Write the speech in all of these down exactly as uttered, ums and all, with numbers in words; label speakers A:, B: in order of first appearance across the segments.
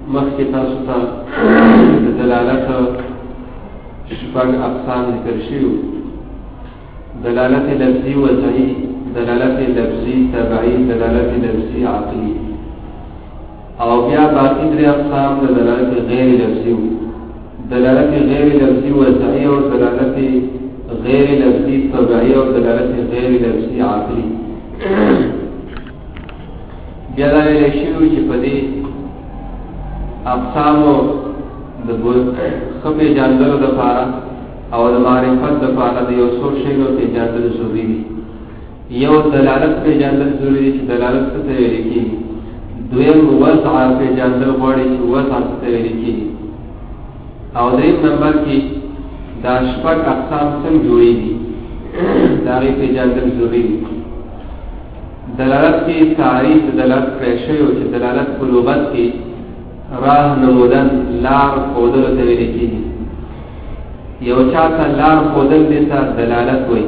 A: مخکې تاسو ته د دلالت شپږ اقسام ذکر شوي. دلالت لفظي وضعي، دلالت لفظي تبعي، دلالت لفظي عقلي، او بیا باقي درې اقسام د دلالت غیر لفظي، دلالت غیر لفظي وضعي او دلالت غیر لفظي تبعي او دلالت غیر لفظي عقلي. بیا دا ویل شوي چې په دې اقسامو د ښه پېژندلو دپاره او د معرفت دپاره د یو څو شیانو پېژندل ضروري دي. یو دلالت پېژندل ضروري دي چې دلالت څه ته ویل کېږي. دویم وضع پېژندل غواړي چې وضع څه ته ویل کېږي. او دریم نمبر کې دا شپږ اقسام څنګه جوړېږي د هغې پېژندل ضروري دي. دلالت کې تعریف دلالت کړی شوی و چې دلالت په لغت کې راه نمودن، لار ښودلو ته ویل کېږي. یو چا ته لار ښودل دې ته دلالت وایي،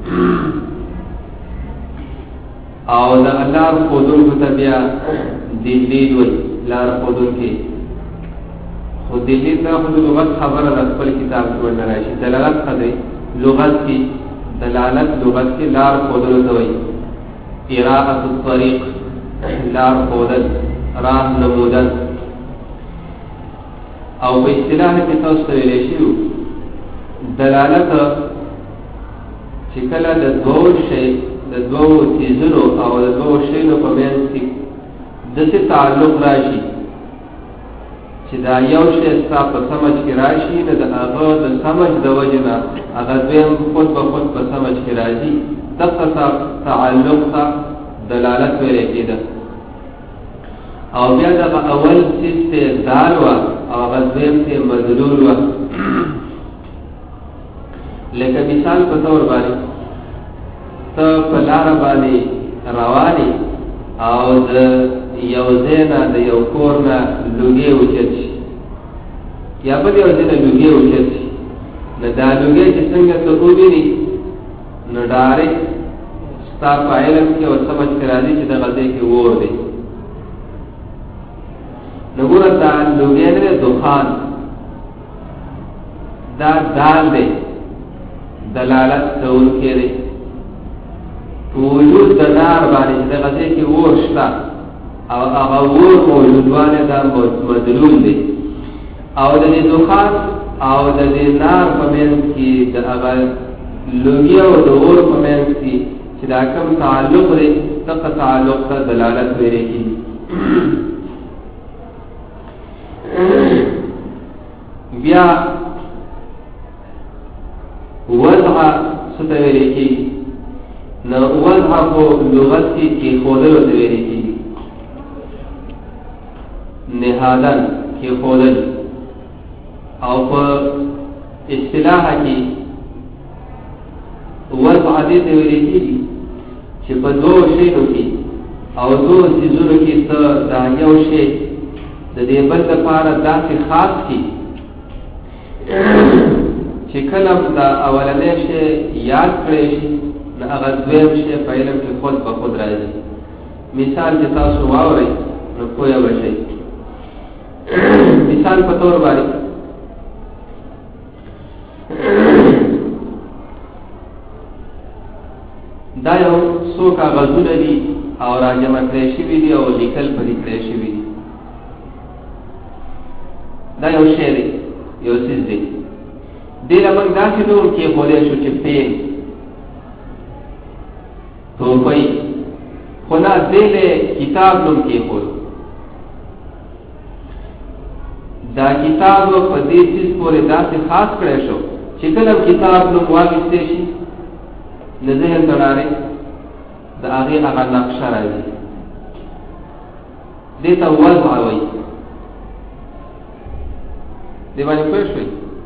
A: او د لار ښودونکو ته بیا دلیل وایي. لار ښودونکي خو دلیل دا خو د لغت خبره ده، خپل کتاب کې ورنه راشي. دلالت ښه دی لغت کې، دلالت لغت کې لار ښودلو ته وایي. اراءة الطریق، لار ښودل، راه نمودن. او په اصطلاح کې تاسو ته ویلی شوي دلالت چې کله د دوو شی د دوو څیزونو او د دوو شیانو په منځ کې داسې تعلق راشي چې دا یو شی ستا په سمج کې راشي، نو د هغه د سمج د وجې نه هغه دویم خود به خود په سمج کې راځي. دغه تعلق ته دلالت ویلی کېده. او بیا دغه اول څیز ته دال وه او هغه دویم ته مدلول وه. لکه مثال په طور باندې ته په لاره باندې روانې او د یو ځای نه د یو کور نه لوګې اوچت شي، یا بل یو ځای نه لوګې اوچت شي، نو دا لوګې چې څنګه ته ووینې نو ډارېک ستا په علم کې او سمج کې راځي چې دغه ځای کې اور دی. نو ګوره دا لوګی نه دی، دخان دا دال دی، دلالت کوونکی دی په وجود د نار باندې چې دغه ځای کې اور شته او هغه اور موجودوالی دا مدلول دی. او د دې دخان او د دې نار په منځ کې د هغه لوګي او د اور په منځ کې چې دا کوم تعلق دی دغه تعلق ته دلالت ویلی کېږي. بیا وضع څه ته ویلی کېږي؟ نو وضع په لغت کې کېښودلو ته ویلی کېږي. نهادن کېښودل. او په اصطلاح کې وضع دې ته ویلی کېږي چې په دوو شیانو کې او دوو څیزونو کې ته دا یو شی د دې بل لپاره داسې خاص کړي چې کله دا اولنی شی یاد کړی شي نو هغه دویم شی په علم کې خود به خود راځي. مثال چې تاسو واورئ نو پوه به شئ. مثال په طور باندې دا یو څو کاغذونه دي او راجمع کړی شوي دي او لیکل پرې کړی شوي دي. دا یو شی دی، یو څیز دی. دې له موږ داسې نوم کېښودی شو چې پین، ټوپۍ، خو نه دې له کتاب نوم کېښود. دا کتاب په دې څیز پورې داسې خاص کړی شو چې کله کتاب نوم واخیستی شي نو ذهن ته ډارې د هغې هغه نقشه راځي. دې ته وضع وایي. دې باندې پوه شوئ؟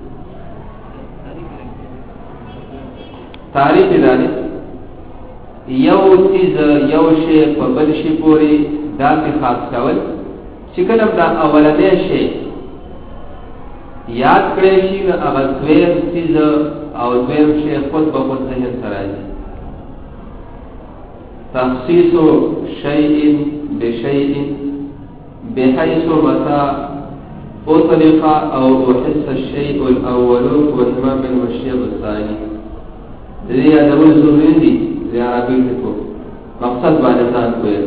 A: تعریف یې دا دی یو څیز یو شی په بل شي پورې داسې خاص کول چې کله دا اولنی شی یاد کړی شي نو هغه دویم څیز او دویم شی خود به خود ذهن ته راځي. تخصیص شیء بشیء بحيث متى أطلق أو أحس الشيء الأول وانما منه الشيء الثاني. دې ادول ضروري دي د عربي په مقصد باندې ځان کوي.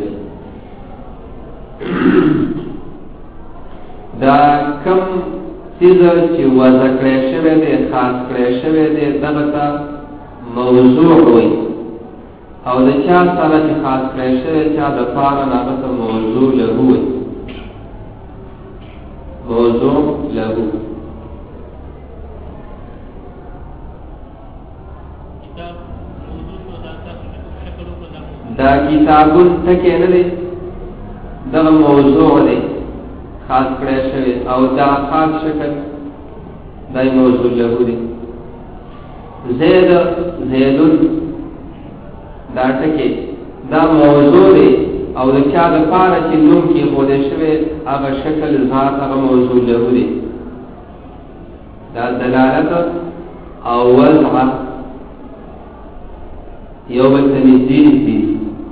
A: دا کم چیز چې وضع کړی شوی دی خاص کړی شوی دی دغه ته موضوع وایي او د چا سره چې خاص کړی شوی چا د پاره هغه ته موضوع له وایي. موضوع له دا کتابون تکې نه دی دغه موضوع دی خاص کړی شوی او دا خاص شکل دای موضوع له دی. زید زیدون دا ټکی دا موضوع دی او د چا د پاره چې نوم کې خوده شوی هغه شکل ذات هغه موضوع له دی. دا دلالت او وضع یو بل ته نږدې دي.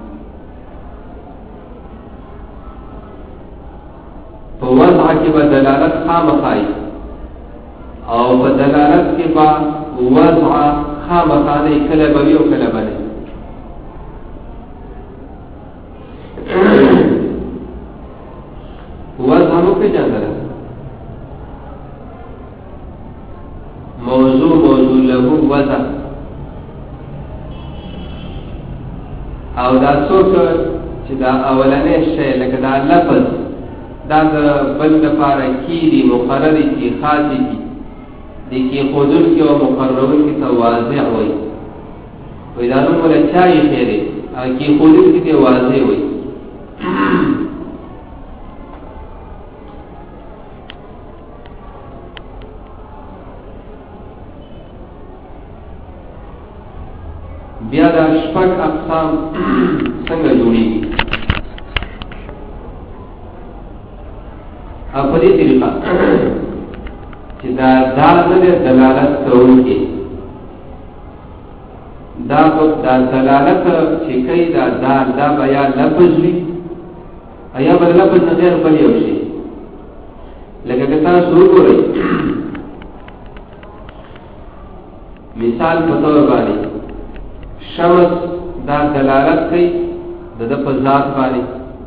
A: په وضع کې به دلالت خامخای او په دلالت کې به وضع خامخانه کله به یو کله به وضع مو پیژندل موضوع موضوع له وضع او دا څوک چې دا اولنې شی لکه دا لفظ دا د بل لپاره کی دي مقرری کی خاصی کی دی کی خودل کی او مقررون کی تواضع وي وي دا نو ولا چای خیره کی خودل کی تواضع وي. بیا دا شپږ اقسام څنګه جوړیږي په دې طریقه چې دا دال نه دلالت کوي دا په دا دلالت چې کوي دا دال دا بیا لفظ وي ایا بل لفظ نه غیر بل یو شي لکه که تاسو وګورئ مثال په تور باندې شمس دا دلالت کوي د په ذات باندې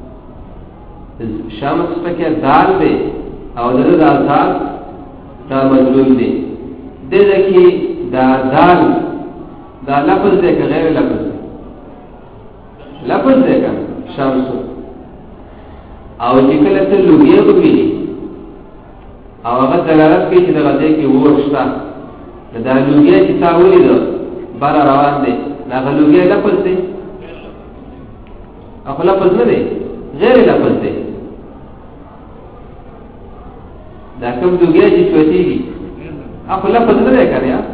A: شمس پکې دال دی او دغه د ذات دا مدلول دی. دغه کې دا دال دا لفظ دی که غیر لفظ دی؟ لفظ دی که شمس او چې کله ته لوګي وګورې او هغه دلالت کوي چې دغه ځای کې اور شته دا لوګي چې تا ولیدو بار روان دی هغه لوګي لفظ دی او لفظ نه دی غیر لفظ دی. دا کوم دوګیا چې چوتیږي اخو لفظ نه دی کنه یا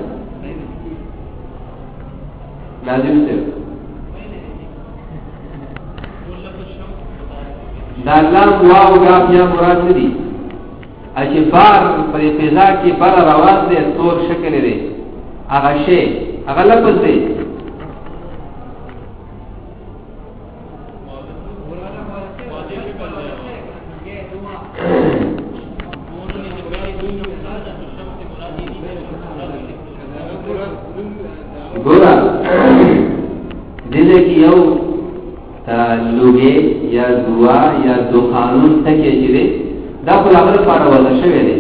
A: لازم څه دا لام واو غاف یا مراد دي چې بار په فضا کې بار روان دي تور شکل لري هغه شی هغه لفظ دی. ګورا دې کې یو لوګي یا دوا یا دوخانون تکي چې دا په لغړ پاره وځه شوی دی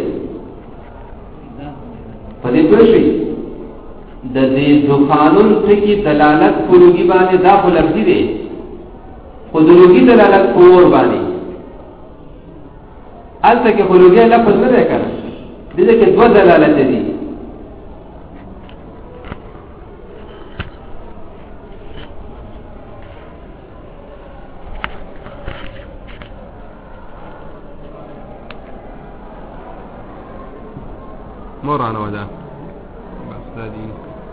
A: په دې پوښي د دې دوخانون تکي دلالت پروګي باندې دا په لفظي دی خو دروګي دلالت پور باندې البته کې پروګي لفظ نه دی کنه دې کې دوه دلالت دي.
B: مورانا ودا بس دا دين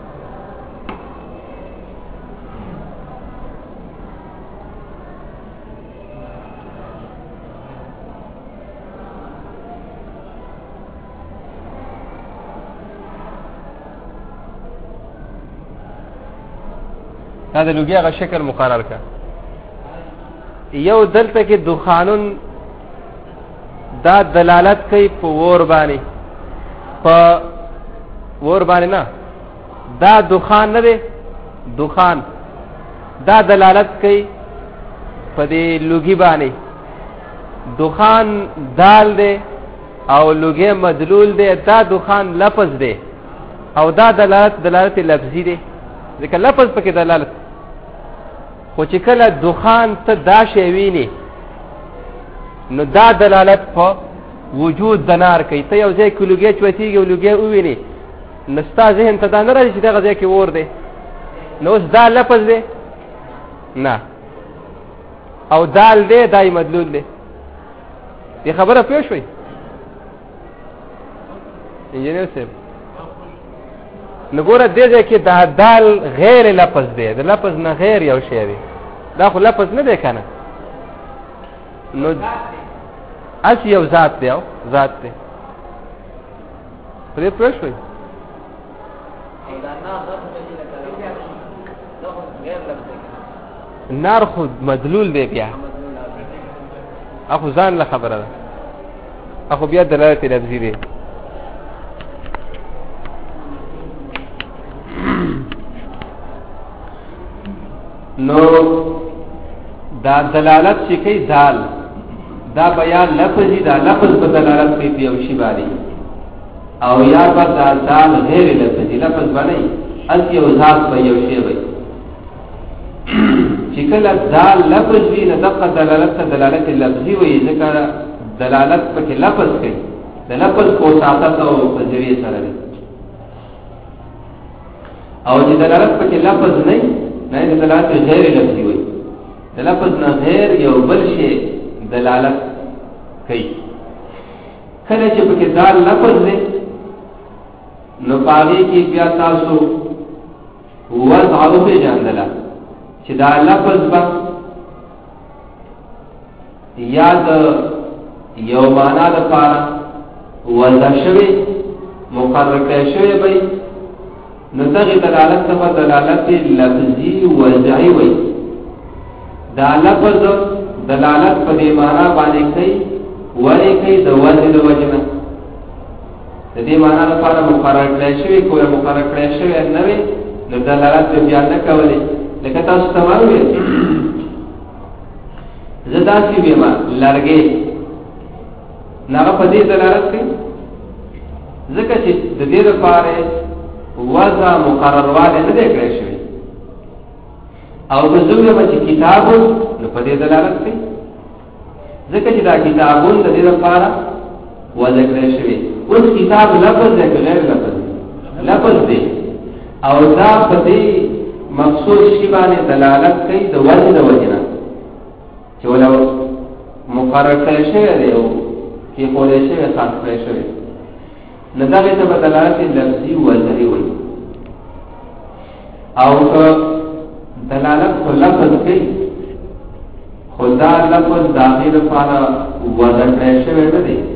B: هذا لوګي هغه شکل مقرر کا یو دلته کې دخانون
C: دا دلالت کوي په ور باندې، په ور باندې نه، دا دخان نه دی، دخان دا دلالت کوي په دې لوګي باندې. دخان دال دی او لوګي مدلول دی، دا دخان لفظ دی او دا دلالت دلالت لفظي دی، ځکه لفظ پکې دلالت. خو چې کله دخان ته دا شی ویني نو دا دلالت په وجود د نار کوي. ته یو ځای کې لوګي چوتېږي او لوګي وویني نو ستا ذهن ته دا نه راځي چې دغه ځای کې اور دی، نو اوس دا لفظ دی نه، او دال دی دای مدلول دی. دې خبره پوه شوئ انجینر صاحب؟ نو ګوره دې ځای کې دا دال غیر لفظ دی، د لفظ نه غیر یو شی دی، دا خو لفظ نه دی که نه؟ نو اسی یو ذات دی او ذات دی. په دې پوه شوئ؟ نار خود مدلول دی، بیا اخو ځان له خبره ده، اخو بیا دلالت لفظي دی. نو دا دلالت چې کوي دال، دا بیان لفظي، دا لفظ په دلالت کوي په یو شی باندې، او یا په دا دال غیر لفظي لفظ باندې اصل یو ذات په یو شی وي. چې کله دال لفظ وي نه دغه دلالت ته دلالت لفظي وي، ځکه دلالت پکې لفظ کوي، د لفظ کو ساتت او ذریعہ سره دی. او چې دلالت پکې لفظ نه نه د دلالت غیر لفظي وي، د لفظ نه غیر یو بل شی دلالت کوي. کله چې پکې دال لفظ دی نو پاغي کې بیا تاسو وضع او پیژندله چې دا لفظ با یا د یو معنا د پاره وضع شوی مقرر کړی شوی وي، نو دغه دلالت ته دلالت لفظي وضعي وي. دا لفظ دلالت په دې معنا باندې کوي ولې کوي د وضع د وجنه، د دې معنا لپاره مقرر کړی شوی، کومه مقرر کړی شوی نه وي، نو دلالت به بیان نه کوي. لکه تاسو ته وایي زدا سی بیما لرګي نه په دې دلالت کوي، ځکه چې د دې لپاره وضع مقررواله نه دی کړی شوی. او د زوجه چې کتاب نو په دې دلالت کوي، ځکه چې دا کتابون د دې لپاره وضع کړی شوی. اوس کتاب لفظ دی که غیر لفظ دی؟ لفظ دی، او دا په دې مقصود شی باندې دلالت کوي د وجه د وجنه چې ولو مقرر کړی شوی دی او کې کولای شوی خاص کړی شوی، نو دا ته په دلالت لفظي وضعي وایي. او که دلالت په لفظ کوي خدا لفظ داخل لپاره وضع کړی شوی نه دی.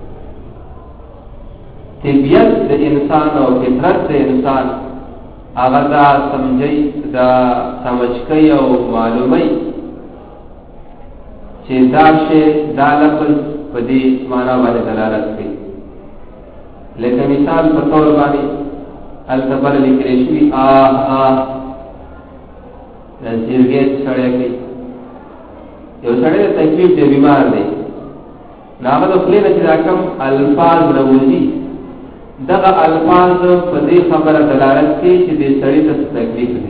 C: طبیعت د انسان او فطرت د انسان هغه دا سمجھي دا سمجھ کوي او معلومي چې دا شی دا لفظ په دې معنا باندې دلالت کوي. لکه مثال په تور باندې التبر لیکل شوی آ آ د سیرګیت سره کوي. یو سره د تکلیف دی، بیمار دی، ناغه د خپل چې راکم الفاظ راوځي، دغه الفاظ په دې خبره دلالت کوي چې دې سړی ته تکلیف دی.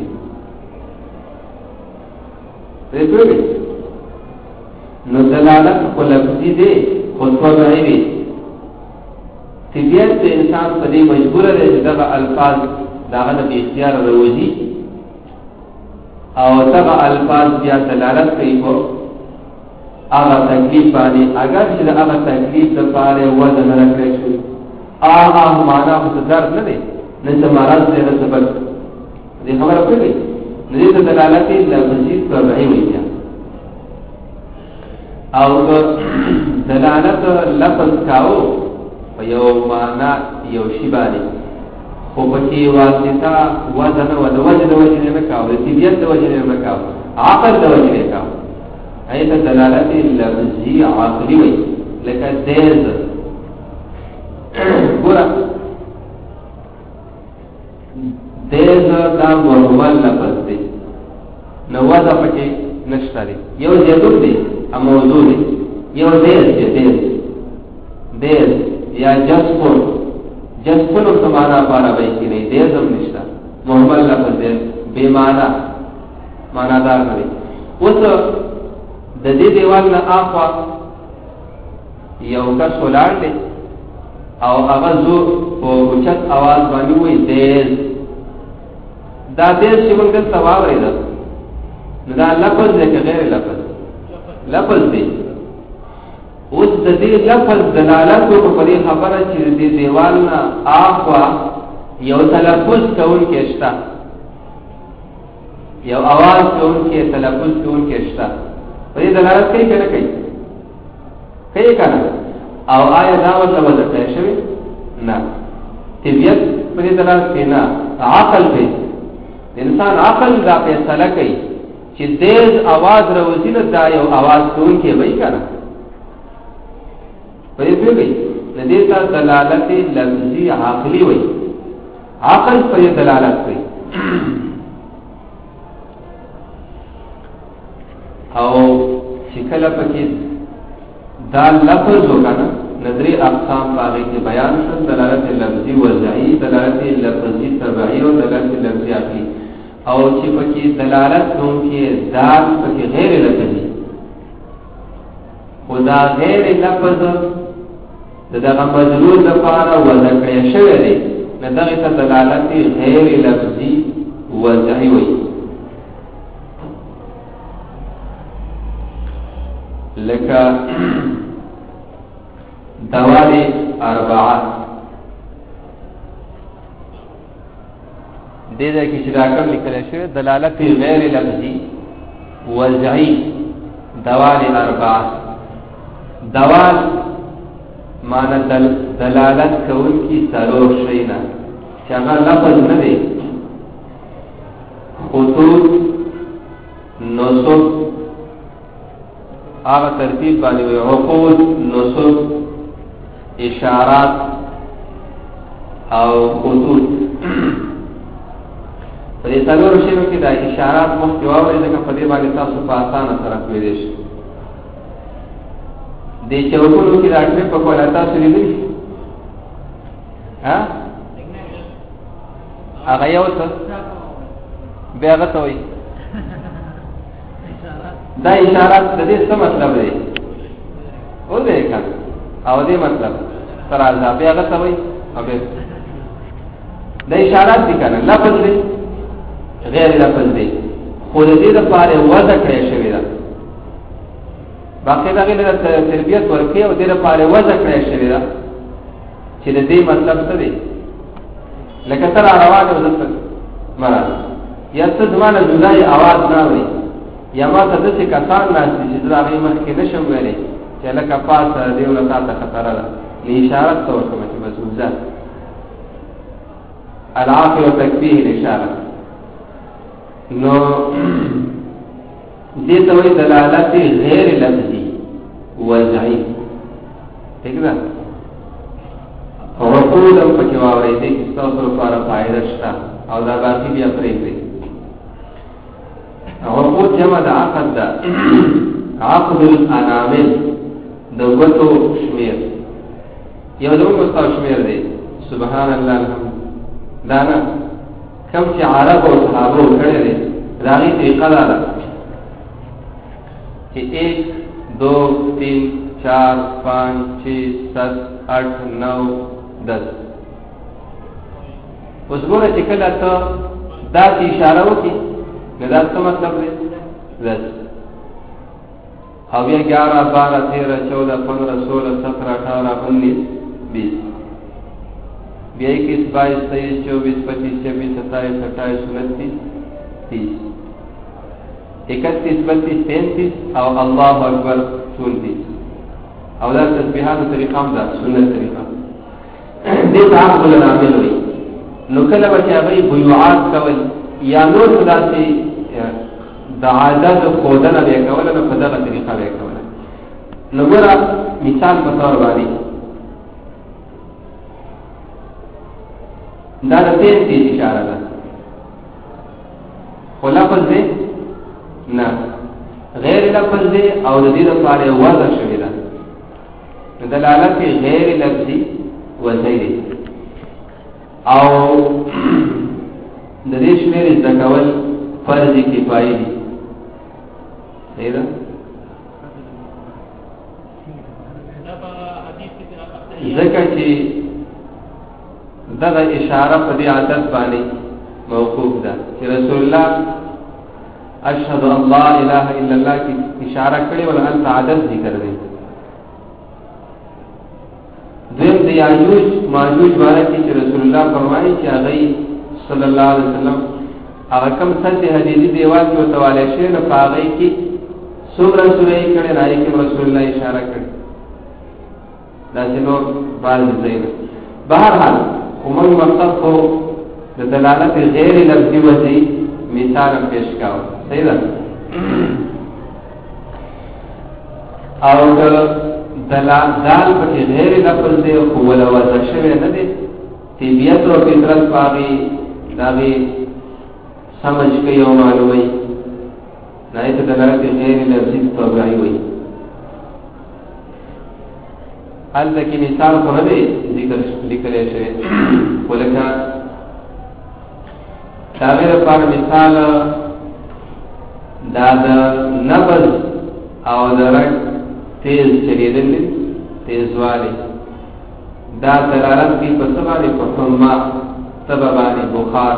C: دې پوهیږئ نو دلالت په لفظي دی، خو طبيعي دی. طبیعت د انسان په دې مجبور دی چې دغه الفاظ داغه د اختیار راوځي، او دغه الفاظ بیا دلالت کوي په هغه تکلیف باندې، اگر چې هغه تکلیف د پاره وزن نه کړی شي. آه معنا خو درد نه دی، نه څه مرض دی، نه څه بل. دې خبره کوي نو دې دلالت لفظي طبيعي وي. او دلالت لفظ کاو په یو معنا یو شی باندې، خو په کې واسطه وزن او د وجه د وجه نه کاو، د طبيعت د وجه نه کاو، عقل د وجه نه کاو. ایت دلالت لفظي عقلي وي،
A: لکه دیز ګوره دیز دا مرمل لفظ دی نو وضع پکې نشته دی یو زیدون دی ا موضوع دی یو دیز دی دیز دیز یا جسپون جسپون سمانا پارا بای کی نہیں دیز هم نشته مرمل لفظ دی بے مانا مانا دار ندی اوس د دې دیوال نه اخوا یو کس ولاړ دی او هغه زو په اوچت आवाज باندې وایي دیز دا دیز چې موږ دلته واورېده نو دا لفظ دی که غیر لفظ لفظ دی اوس د دې لفظ دلالت وکړو په دې خبره چې د دې دیوال نه اخوا یو تلفظ کوونکی شته یو आवाज کوونکی تلفظ کوونکی شته په دې دلالت کوي که نه کوي کوي که نه او آیا دا ورته وضع شوی نه طبیعت په دې دلالت کوي نه عقل کوي انسان عقل دا فیصله کوي چې تیز आवाज راوځي نو دا یو आवाज کوونکی وایي که نه په دې پوهېږئ د دې ته دلالت لفظي عقلي وایي عقل په دې دلالت کوي او چې کله پکې دا لفظ وکړه نظری اقسام باغی کې بیان شول دلالت لفظي وضعي دلالت لفظي تبعي او دلالت لفظي عقلي او چې پکې دلالت کوونکی ذات پکې غیر لفظي خدا غیر لفظ دغه مجرور لپاره وضع کړی شوی دی نو دغه ته دلالت غیر لفظي وضعي وایي لکه دوال اربعه دې دې کې چې راکم لیکل شوی دلالت غیر لفظي وضعي دوال اربعه دوال معنی دل دلالت کوونکی ضرور شي نه چې هغه لفظ نه دی خطوط نصب هغه ترتیب باندې وي عقود نصب اشارات او خطوط په دې څلور شیو کې د اشارات مخکې واورئ ځکه په دې باندې تاسو په اسانه سره کولی شئ دې چوکونو کې راټوي په کوله تاسو لیدلی ها هغه یو څه بیا هغه ته وایي دا اشارات د دې څه مطلب دی او دې کا او دې مطلب تر عذاب هغه څه وایي او د اشارات دي کنه لفظ دی غیر لفظ دی خو دې لپاره وضع کړی شوی دی باقي دا غیر تربیت ورکړي او دې لپاره وضع کړی شوی دی چې دې مطلب څه دی لکه تر روانه وځه مراد یا څه زمانه جدای आवाज نه وي یا ما ته داسې کسان ناست دي چې زه هغې مخکې نه شم ویلی چې لکه پاسه دې له تا ته خطره ده نو اشارت ته ورکړم چې بس وځه العافیه وتکفیه الاشاره نو دې ته وایي دلالت غیر لفظي وضعي ٹھیک ده عقود هم پکې واورئ دې کې ستاسو لپاره فایده شته او دا باقي بیا پرېږدئ عقود جمع د عقد ده عقد الانامل د ګوتو شمیر یو د ګوتو شمیر دی سبحان الله الحمد دا نه کوم چې عرب او صحابه کړي دي دا غي طریقه ده چې एक दो तीन चार पाँच छः सात आठ नौ दस اوس ګوره چې کله ته دا اشاره وکړي دا څه مطلب دی دس او بیا ग्यारह बारह तेरह चौदह पंद्रह सोलह सत्रह अठारह उन्नीस बीस بیا इक्कीस बाईस तेईस चौबीस पच्चीस छब्बीस सत्ताईस अट्ठाईस उनतीस तीस इकतीस बत्तीस तैंतीस और अल्लाह अकबर चौंतीस او دا تسبیحات طریقه هم ده سنت طریقه دې ته عقد العامل وي نو کله به چې هغه بیعات کول یا نور داسې د عادت خودنه به کوله نو په دغه طریقه به کوله نو ګوره مثال په تور باندې دا د تیز تیز اشاره ده خو لفظ دی نه غیر لفظ دی او د دې لپاره وضع شوې ده دلالت غیر لفظي وضعي دی او د دې شمېر زده کول فرض کفایي دي صحیح ده ځکه چې دغه اشاره په دې عادت باندې موقوف ده چې رسول الله اشهد ان لا اله الا الله کی اشاره کړې ول ان عادت ذکر دی دیم د یاجوج ماجوج باندې چې رسول الله فرمایي چې هغه صلی الله علیه وسلم هغه کوم څه حدیثي دیوال کې وتواله شي نو هغه کې څومره سورې کړي راځي کې رسول الله اشاره کړي دا چې نو بعض ځای بهر حال عموم مقصد خو د دلالت غیر لفظي وځي مثال پیش کاوه صحیح ده او دلال دال په غیر لفظ دی خو ولا وځه شوی نه دی طبیعت او فطرت باغی داغي سمجھ کوي او معلومي نه ته دلالت غیر لفظي طبيعي وي حال کې مثال خو نه دی ذکر لیکل شوی ولکه تعبیر پر مثال دا د نبض او درک تیز چلیدل تیز والی دا دلالت کی په سبانه په حما سببانه بخار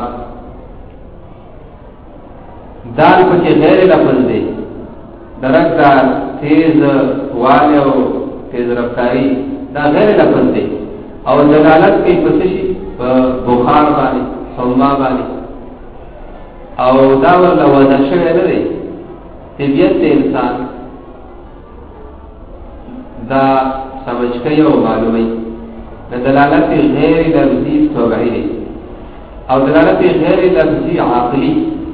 A: دال په غیر لفظ دی درک دا تیز والی او تیز رفتاری دا غیر لفظ دی او دلالت کی په شي په بخار باندې حما باندې او دا ورله وځه شوی نه دی طبیعت انسان دا سمجھ کوي او معلومي د دلالت غیر لفظي طبيعي دی او دلالت غیر لفظي عقلي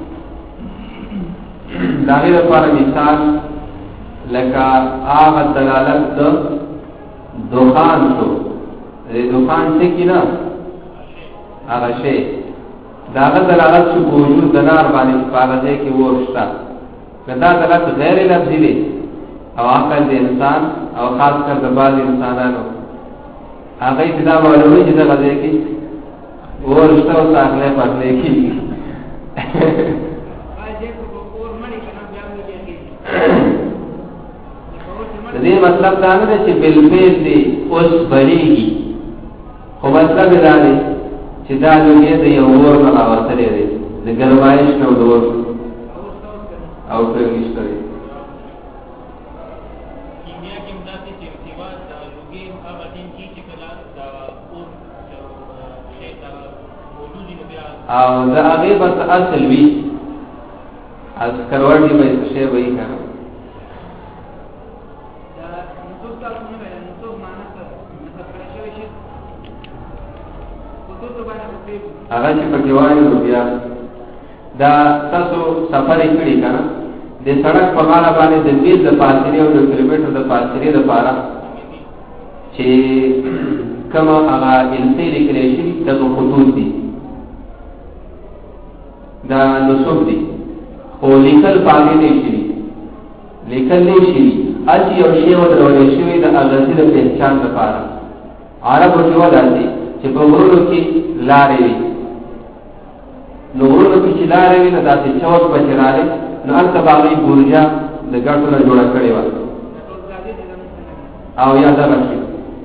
A: دا غیر لپاره مثال لکه هغه دلالت د دخان شو د دخان څه کینا هغه شی دا غیر دلالت شو وجود د نار باندې پاغه کې ورشتا دا دلالت غیر لفظي دی او عقل د انسان او خاص کر د بعض انسانانو هغه دا معلومه چې دا غږی کې ورشته او ځاګله پاتې کی د دې مطلب دا نه چې بالفعل دی اوس بلیږي خو مطلب دا دی چې دا لږه د یو ور نه راوتلې دی د ګرمایش نو دور او پرېږدي او دا هغه بس اصل وی از کروڑی به شی وی کنه دا نو تاسو نه وایي نو تاسو معنا څه مطلب کړی شي په توګه باندې هغه چې په جوایو بیا دا تاسو سفر کړی کنه د سړک په غاړه باندې د بیل د فاصله او د کیلومتر د فاصله لپاره چې کما هغه انسي لیکل شي دغه خطوط دي دا نصب دي او لیکل پاګې دي شي لیکل دي شي اچي او شی او درولې شي د اغازي د پہچان لپاره عربو کې ودانې چې په ورونو کې لارې وي نو ورونو کې چې لارې وي نو داسې چوک په چراله نو انت باغې ګورجا د ګټو نه جوړه کړې و او یاد راځي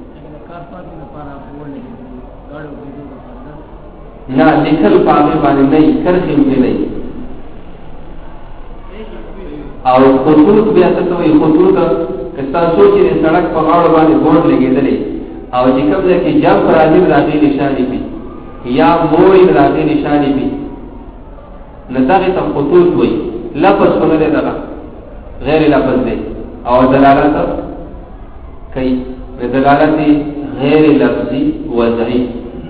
A: نه لیکل پاګې باندې نه کرخې نه او خطوط بیا څه کوي خطوط کستا سوچي د سړک په غاړه باندې بورډ لګېدلې او چې کوم ځای کې جام راځي راځي نشانه پی یا موي راځي نشانه پی نتاغه ته خطوط وي لفظ څنګه دی دا غیر لفظ دی او دلالت کوي دلالت غیر لفظي وضعي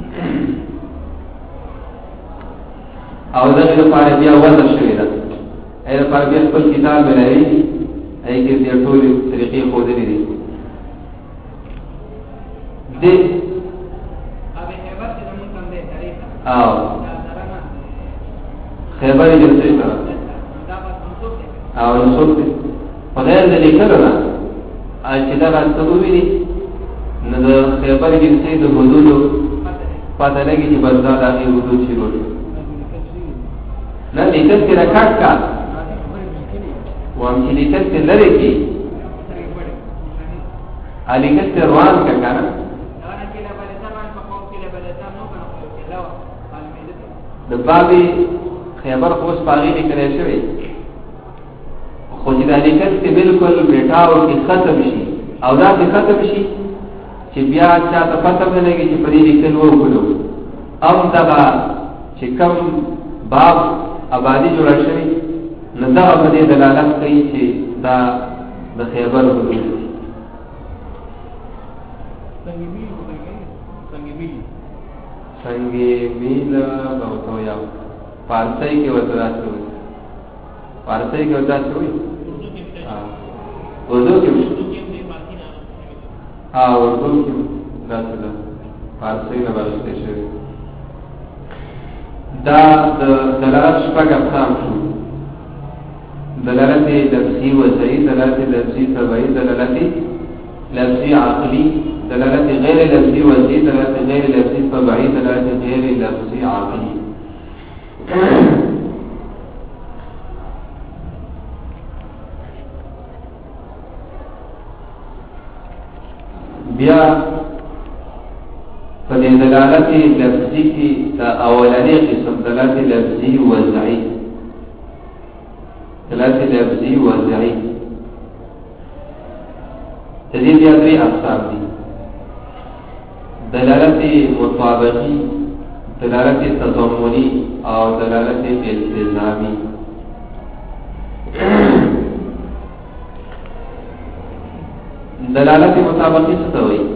A: او دغه لپاره بیا وضع شوی ده اې لپاره بیا خپل کتاب بلایي اې کې د ټولې طریقې خو دې دي دې او خیبر جلسې سره او نسوک دې بغیر د لیکلو نه چې دا راځو ویلي نو د خیبر جلسې د حدودو پته لګي چې بازار د هغې حدود شروع دي نه لیکل کې راکټ کا وام چې لیکل کې لري کې لیکل کې روان کا کنه د بابي خیبر خوش پاغي لیکل شوی خو چې دا لیکل کې بالکل بیٹاو کې ختم شي او دا کې ختم شي چې بیا چا ته پته نه لګي چې په دې لیکل وکړو او دا چې کوم باب آبادی جوړ شوی نو دا په دې دلالت کوي چې دا د خیبر حدود دي څنګه میل بوتو یا پارسای کې وترا شوی پارسای کې وترا شوی اردو کې ها اردو کې راځي پارسای نه ورسته شوی دا د دلالت شپږ اقسام شو دلالت لفظي وضعي دلالت لفظي سبعي دلالت لفظي عقلي دلالت غیر لفظي وضعي دلالت غیر لفظي سبعي دلالت غیر لفظي عقلي بیا فدې دلالت لفظي کی اولنی قسم دلالت لفظي وضعي دلالت لفظي وضعي تدې بیا درې اقسام دي دلالت مطابقي دلالت تضمني او دلالت التزامي دلالت مطابقي څه ته وایي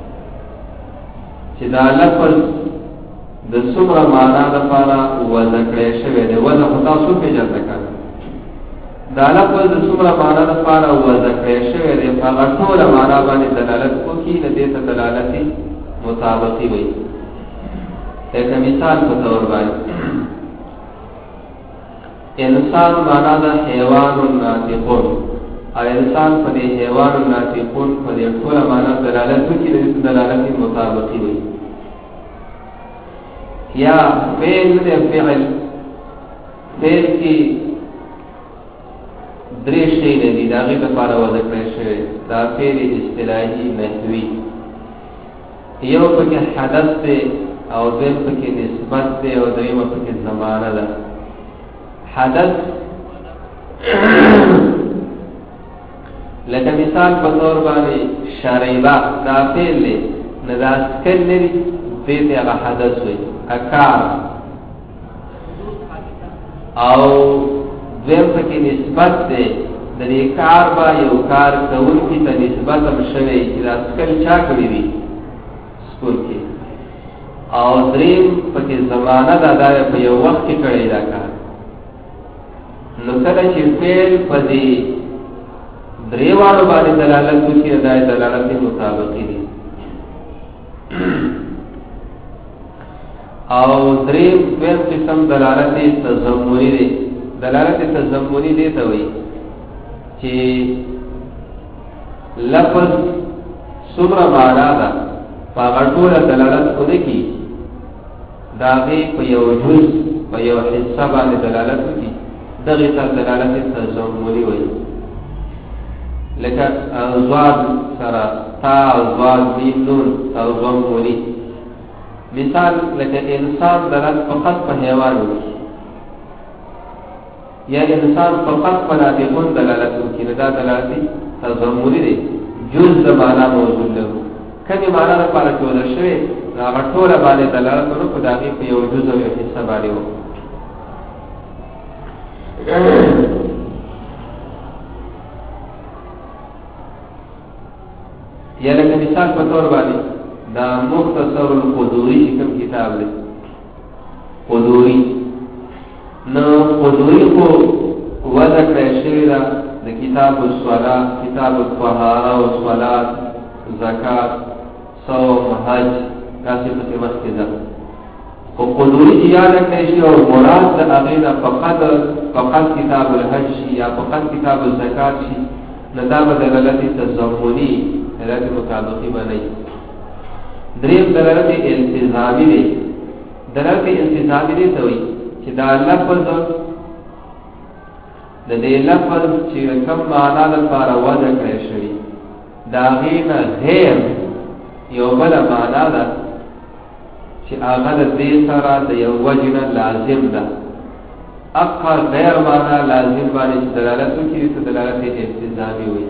A: چې دا لفظ د څومره معنا لپاره وضع کړی شوی دی وضع خو تاسو پېژنئ کنه دا لفظ د څومره معنا لپاره وضع کړی شوی دی په هغه ټوله معنا باندې دلالت وکړي نو دې ته دلالت مطابقي وایي لکه مثال په تور باندې انسان معنا د حیوان ناطقون او انسان په دې حیوان ناطقون په دې ټول معنا دلالت کوي د دلالت مطابقي وي یا فعل دې فعل فعل کې درې شی نه دي داغه لپاره وضع کړی شوی دا فعل اصطلاحي نحوي یو پکې حدث دی او دویم پکې نسبت دی او دویم پکې زمانه ده حدث لکه مثال په تور باندې شریبا دا فعل دی نه دا سکل لري دې ته هغه حدث وي اکار او دویم پکې نسبت دی د دې کار با یو کار کوونکی ته نسبت هم شوی چې دا سکل چا کړی وي سکول کې او دریم پکې زمانه دا دا په یو وخت کې کړی دا کار نو کله چې فعل په دې دریوانو باندې دلالت کوي دا دلالت مطابقي دي او دریم دویم قسم دلالت تضمنی دی دلالت تضمنی دی ته وایي چې لفظ څومره معنا ده هغه ټوله دلالت کوي کی داغه په یو جز په یو حصہ باندې دلالت کوي دغه ته دلالت تضمنی وایي لکه ضاد سره تا ضاد میم نون تضمنی مثال لکه انسان دلالت فقط په حیوان وي یا انسان فقط په ناطقون دلالت کوي دا دلالت تضمنی دی جز د معنا موضوع له کله معنا لپاره جوړ شوی هغه ټول باندې دلالت ورو په داغي په یو جز او حصہ باندې وو یا لکه مثال په تور باندې دا مختصر القدوری کوم کتاب دی قدوری نو قدوری کو وضع کړی شوی دا د کتاب الصلاة کتاب الطهارة والصلاة زکات صوم حج تاسو په وخت کې ده او قدوری یاد کړئ چې او مراد د هغه فقط فقط کتاب الحج یا فقط کتاب الزکات شي ندا بدلالت تضمنی دلالت مطابقی باندې دریم دلالت التزامی دی دلالت التزامی دی ته وایي چې دا لفظ د دې لفظ چې کوم معنا لپاره وضع کړی شوی دا غینه غیر یو بل معنا ده چې هغه د دې سره د یو وجنه لازم ده اقا غیر معنا لازم باندې دلالت کوي چې دلالت التزامی وي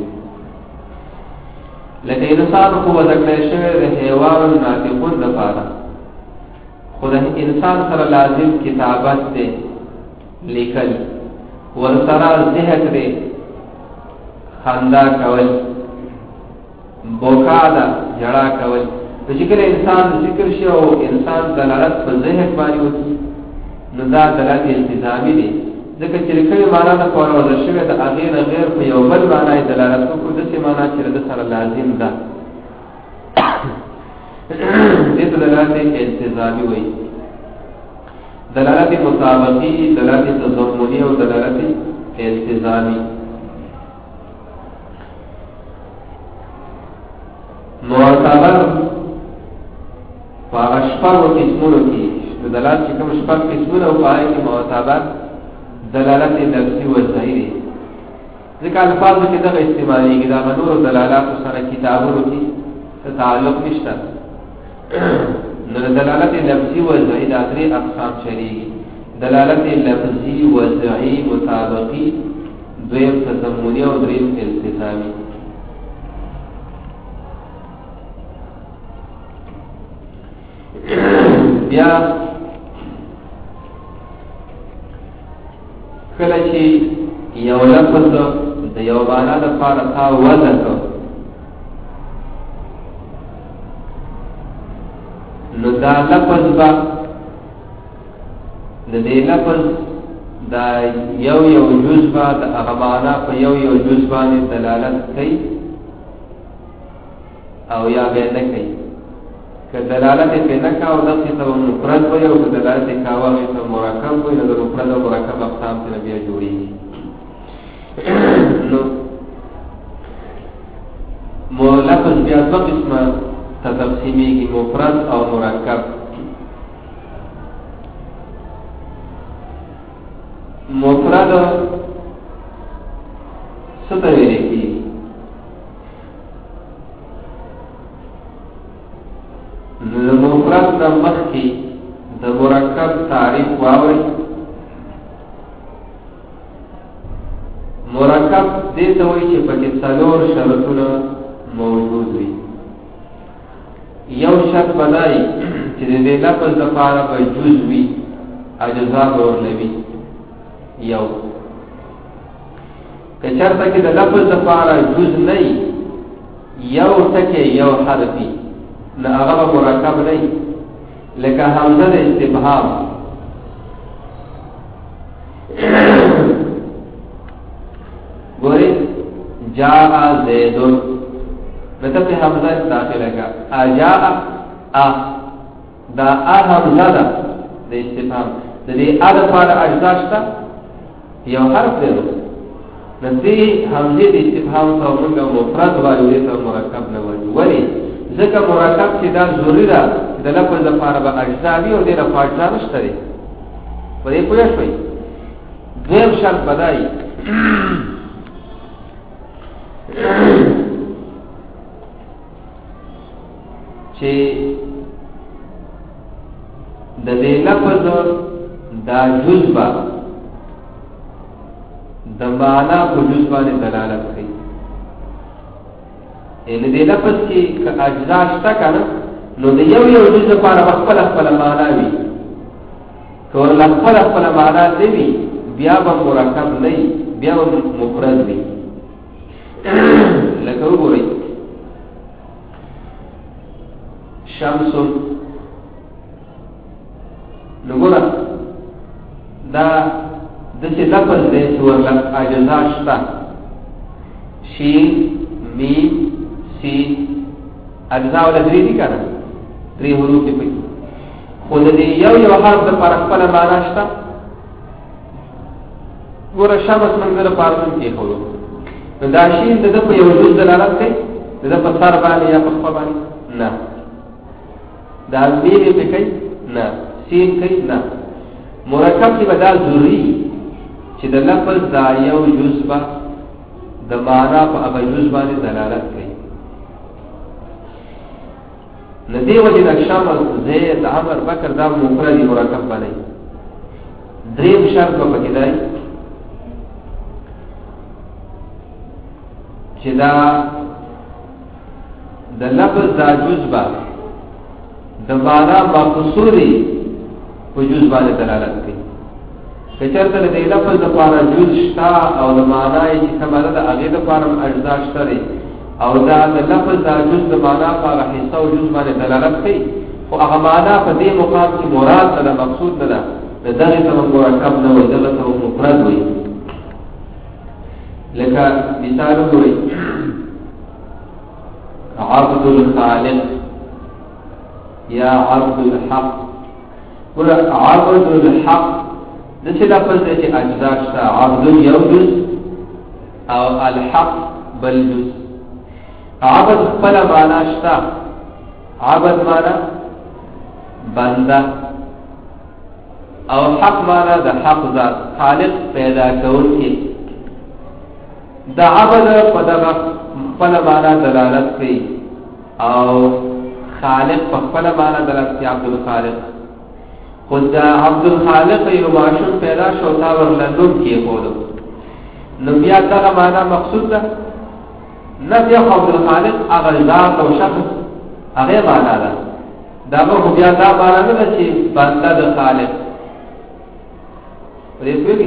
A: لکه انسان خو وضع کړی شوی د حیوان ناطقون لپاره خدای انسان سره لازم کتابت ده لیکل ورسره ذهن دې خندا کول بوکا دا جڑا کول نو چې کله انسان ذکر شي او انسان دلالت په ذهن باندې وکړي نو دا دلالت التزامی دی ځکه چې کومه معنا د پوره وضع شوی د هغې نه غیر په یو بل معنا دلالت وکړو داسې معنا چې د سره لازم ده دې ته دلالت التزامی وایي دلالت مطابقی دلالت تضمنی او دلالت التزامی معتبر فاشپر و قسمونو کی دلالت چې کوم شپږ قسمونه او پای کې معتبر دلالت لفظي و ظاهري ځکه الفاظ کې دغه استعمالي دا نور دلالات سره کتابونو کې تعلق نشته نو دلالت لفظی و ظاهری د درې اقسام شریک دلالت لفظی و ظاهری مطابقی دویم تضمنی او دریم التزامی بیا کله چې یو لفظ د یو معنا لپاره تا وضع کړ نو دا لفظ با د دې لفظ دا یو یو جز با د هغه معنا په یو یو جز باندې دلالت کوي او یا به نه کوي که دلالت په نه کاو د څه ته مفرد وي او دلالت کاوه په مرکب وي نو د مفرد او مرکب اقسام ته بیا جوړیږي نو مو لفظ بیا څو قسمه تقسیمی کی مفرد او مرکب مفرد ستویلی کی مفرد نمخ کی د مرکب تعریف واوری مرکب دیتا ہوئی چه پکی سلور شرطونه موجود وی یو شرط بدای چې د دې لفظ لپاره به جز وي اجزا ورلوي یو که چېرته کې د لفظ لپاره جز نه یو ټکی یو حرفي نه هغه مرکب نه لکه حمزه د استفهام ګورئ جاء زید مطلب حمزه داخله کا اجاء ا دا ا حمزه ده د استفهام د دې ا د فعل اجزا شته یو حرف دی نو دې حمزه د استفهام ته موږ مفرد وایو ته مرکب نه وایو ولی ځکه مرکب چې دا ضروري ده د لفظ لپاره به اجزا وي او د لپاره اجزا نشته دی په دې پوه شئ دویم شرط بدای چې د دې لفظ دا جزء د معنا په جزء باندې دلالت کوي ان دې لفظ کې اجزا شته کنه نو د یو یو جزء لپاره خپل خپل معنا وي ټول خپل خپل معنا دی بیا به مرکب نه بیا به مفرد وي لکه وګورئ شمس نګورا دا د څه لفظ دی چې ورل اجزا شته شین میم سین اجزا ول درې دي کنه درې حروف پکې خو د یو یو حرف د پر خپل معنا شته. ګوره شمس منګل پارون کې خورو نو دا شین د په یو جز دلالت کوي د په سر باندې یا په خپل باندې نه، دا میوه په کوي نه، سین کوي نه. مرکب کې بدا ضروري چې د لفظ دا یو جز با د معنا په هغه جز باندې دلالت کوي. ندی وجه د شمس زید عمر بکر دا مفرد مرکب باندې دریم شرط په کې دی چې دا د لفظ دا جز با د معنا مقصوري په جز باندې دلالت کوي. که چېرته د لفظ لپاره جز شته او د معنا یې چې کومه ده د هغې لپاره اجزا شته او دا د لفظ دا جز د معنا په هغه حصه او جز باندې دلالت کوي، خو هغه معنا په دې مقام کې مراد نه ده، مقصود نه ده، د دغې ته مرکب نه وایي، دغه ته مفرد وایي. لکه مثال وګورئ عبد الخالق یا عبد الحق. ګوره عبد الحق داسې لفظ دی چې اجزا شته، عبد یو جز او الحق بل جز. عبد خپله معنا شته، عبد معنا بنده او حق معنا د حق ذات خالق پیدا کوونکی. دا عبد په دغه خپله معنا دلالت کوي او خالق په خپله معنا دلالت کوي، عبد الخالق. خو دا عبد الخالق یو ماشوم پیدا شو تا ورله نوم کېښودو نو بیا دغه معنا مقصود ده نه، بیا خو عبد الخالق هغه ذات او شخص هغې معنا ده، دغه خو بیا دا معنا نه ده چې بنده د خالق. پرې پوهېږئ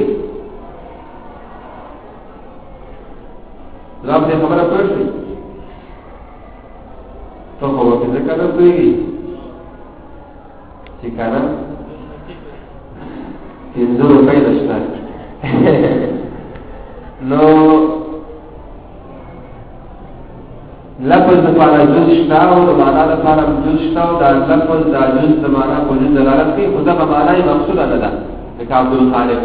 A: زما په دې خبره پوه شوئ؟ ته خو به پې ځکه نه پوهېږي چې که نه پنځه روپۍ ده شته نو لفظ دپاره جز شته او د معنا دپاره جز شته او دا لفظ دا جز د معنا په جز دلالت کوي، خو دغه معنا یې مقصوده نه ده لکه عبدالخالق.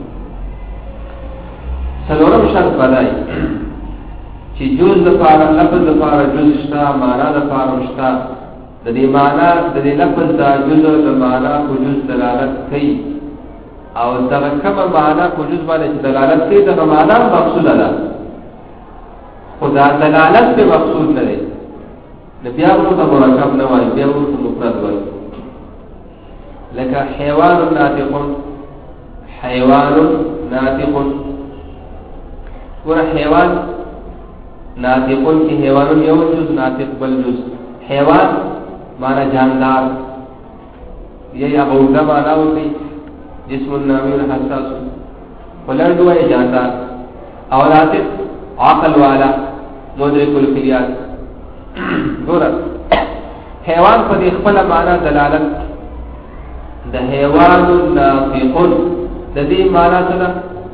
A: څلورم شرط به دی چې جز دپاره لفظ دپاره جز شته، معنا دپاره شته، د دې معنا د دې لفظ دا جز د معنا په جز دلالت کوي او دغه کومه معنا په جز باندې چې دلالت کوي دغه معنا مقصوده ده، خو دا دلالت په مقصود نه دی، نو بیا ورته مرکب نه وایي، بیا ورته مفرد وایي. لکه حیوان ناطق، حیوان ناطق. ګوره حیوان ناطقون کی حیوانون یو جز، ناطق بل جز. حیوان مانا جاندار، یہی ابوزہ مانا ہوتی جسم النامی الحساس، ولردو ہے جاندار. اور ناطق عقل والا مدرک الخلیات. گورا حیوان پر اخفل مانا دلالت د حیوان ناطقون د دې مانا څه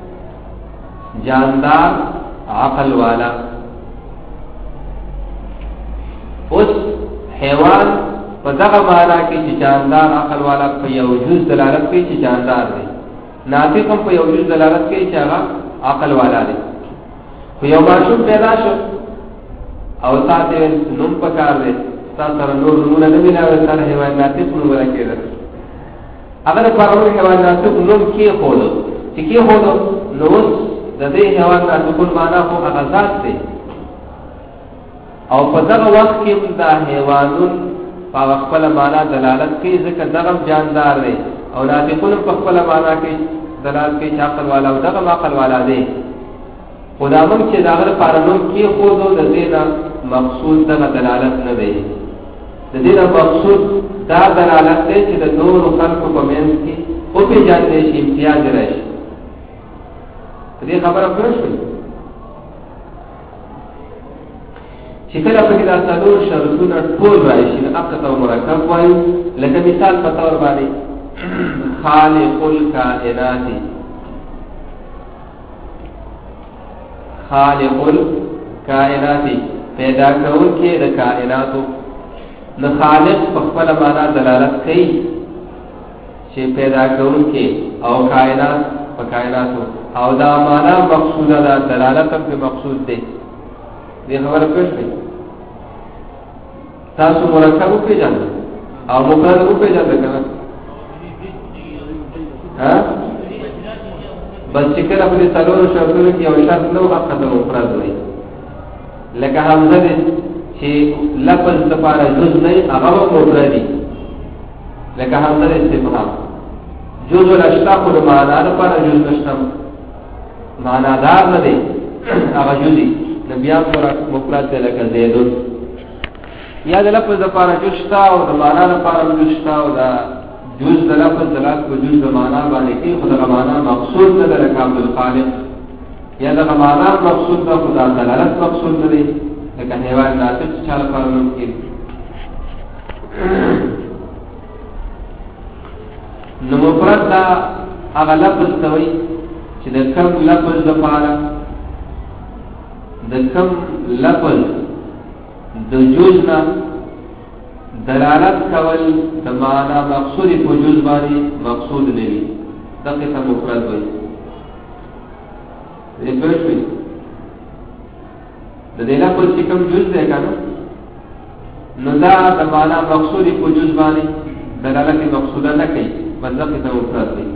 A: جاندار عقل والا. اوس حیوان په دغه معنا کې چې جاندار عقل والا په یو جز دلالت کوي چې جاندار دی، ناطق هم په یو جز دلالت کوي چې هغه عقل والا دی. خو یو ماشوم پیدا شو او تاسو نوم پکار دی، تاسو سره نور نومونه نه ملاوي، سره حیوان ناطق نوم ورکړل. اگر پرور حیوان ناطق نوم کې خود چې کې خود نو د دې حیوان ناطق معنا خو هغه ذات دی او په دغه وخت کې دا حیوانون په خپل معنا دلالت کوي ځکه دغه جاندار دی او ناطقون په خپل معنا کې دلالت کوي چې عقل والا او دغه عقل والا دی. خدا موږ چې داغه لپاره نوم کې خود د دې نه مقصود دغه دلالت نه دی، د دې نه مقصود دا دلالت دی چې د نور خلقو په منځ کې او په ځانته شي امتیاز راشي. دې خبره پوه شئ چې کله په کې دا څلور شرطونه ټول راشي نو اقصا او مرکب وایي. لکه مثال په تور باندې خالق الکائنات، خالق الکائنات پیدا کوونکی د کائناتو. نو خالق په خپل معنا دلالت کوي چې پیدا کوونکی او کائنات په کائناتو او دا معنا مقصوده ده دلالت په مقصود دی دې خبره پېښه تاسو مرکب پیژنئ او مفرد پیژنئ کنه ها بس چې کله په څلورو شرطونو کې یو شرط نو حق د مفرد وي لکه حمزه دې چې لفظ لپاره جز نه هغه مفردي لکه حمزه استفهام جز الاشتاق المعنى لپاره جز نشته معنا دار نه دی هغه جزئی نبيان پر مفرد دی لکه زیدون یا د لفظ لپاره جز شتا او د معنا لپاره جز شتا او دا جز د لفظ دلالت کو جز د معنا باندې کې خدای معنا مقصود نه لکه عبد الخالق یا د معنا مقصود نه خدای دلالت مقصود نه دی لکه حیوان ناطق چاله کارونه کوي نو مفرد دا هغه لفظ توي چې د کوم لفظ لپاره د کوم لفظ د جزء دلالت کول د معنا مقصود په جزء باندې مقصود نه وي دا څه مفرد وي دې پېښې د دې لپاره چې کوم جزء دی کنه نو دا د معنا مقصود په جزء باندې دلالت مقصوده نه کوي مطلب څه مفرد دی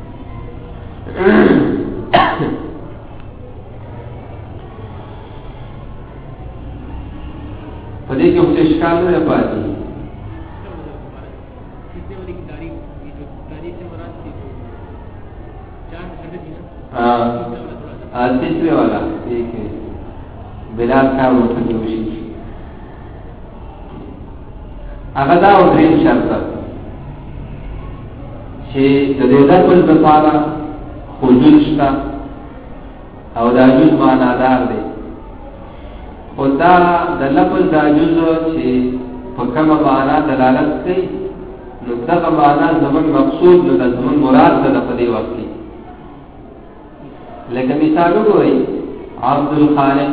A: په دې کې څه ښکار نه پاتې ها ا تیسری والا ٹھیک ہے بلال کا متجوشی هغه دا او دریم شرط چې د دې لپاره لپاره حضور شته او دا جز معنا دار دی خدا د لفظ دا جز چې په کومه معنا دلالت کوي نو دا معنا زمون مقصود نو د زمون مراد ده په دې وخت کې لکه مثال وګورئ عبد الخالق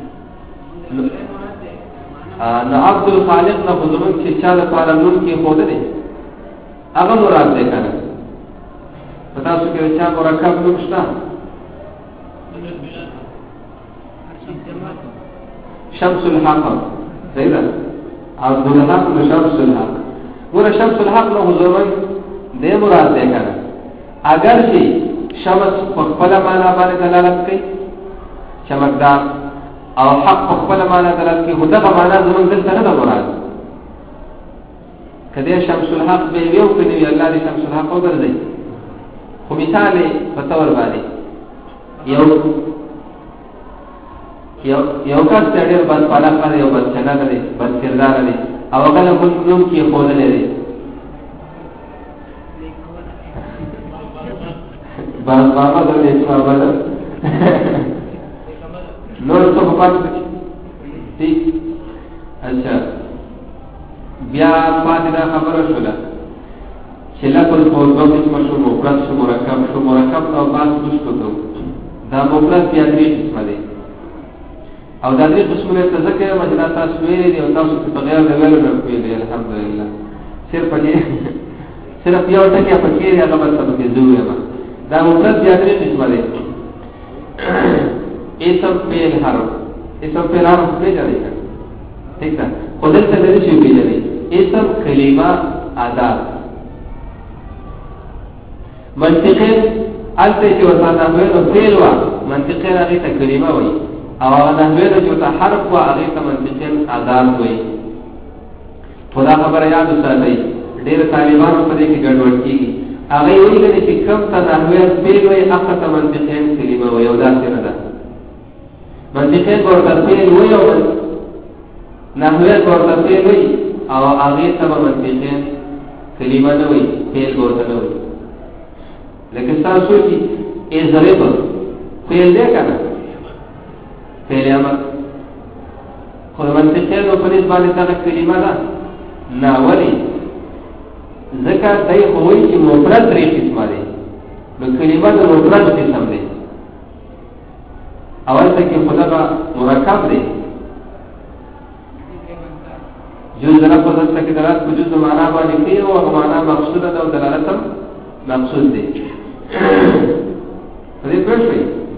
A: نو عبد الخالق نه زمون چې چا لپاره نوم کې خود دی هغه مراد ده کنه پتا څو کې چا مرکب نوم شته شمس الحق صحیح ده عبد الحق نو شمس الحق ګوره شمس الحق نو زمون دې مراد ده کنه اگر چې شمس په خپل معنا باندې دلالت کوي چمکدار او حق په خپل معنا دلالت کوي هدا معنا زمون دلته نه مراد کله شمس الحق به یو کني الله دې شمس الحق وګرځي خو مثال په تور باندې یو یو یو کس ډېر بد پالا کړی یو بد څنګه لري بد کردار لري او هغه له کوم کې خود لري باز بابا د دې څه بابا نور څه په پاتې ٹھیک اچھا بیا پاتې دا خبره شوله چې لا په دوه قسمه شو مفرد شو مرکب شو مرکب او باز پوښتو ته دا مفرد بیا درې قسمه دي او دا درې قسمه ته ځکه مجنا تاسو ویلي او تاسو په غیر د ویلو نه پیلې الحمدلله صرف دې صرف یو ټکی په کې هغه په څه کې زوې ما دا مفرد بیا درې قسمه دي اسم فعل حرف اسم فعل حرف په ځای کې ٹھیک ده خدای ته دې شی پیژنې اسم کلمه ادات منطقه الته چې ورته نو فعل وا منطقه هغه ته کلمه وایي او هغه نحوه چې ته حرف وا هغه ته منطقه ادات وایي خدا خبره یاد وساتئ ډېر طالبانو په دې کې ګډوډ کیږي هغه ویل چې کوم ته نحوه فعل وایي هغه ته منطقه کلمه وایي او دا څه ده منطقه ورته فعل وایي او نحوه ورته فعل وایي او هغه ته منطقه کلمه نه وایي فعل ورته نه وایي لکه تاسو چې ازرب فعل دی کنه فعل امر خو منطقه نو په دې باندې دا کلمه ده نه ولی ځکه دای خو وایي چې مفرد لري قسمه ده نو کلمه د مفرد قسم ده اول ته کې خدای مرکب ده جز لفظ تک دلالت په جز معنا باندې کوي او هغه معنا مقصود ده او دلالت هم مقصود دی. دې پرشوي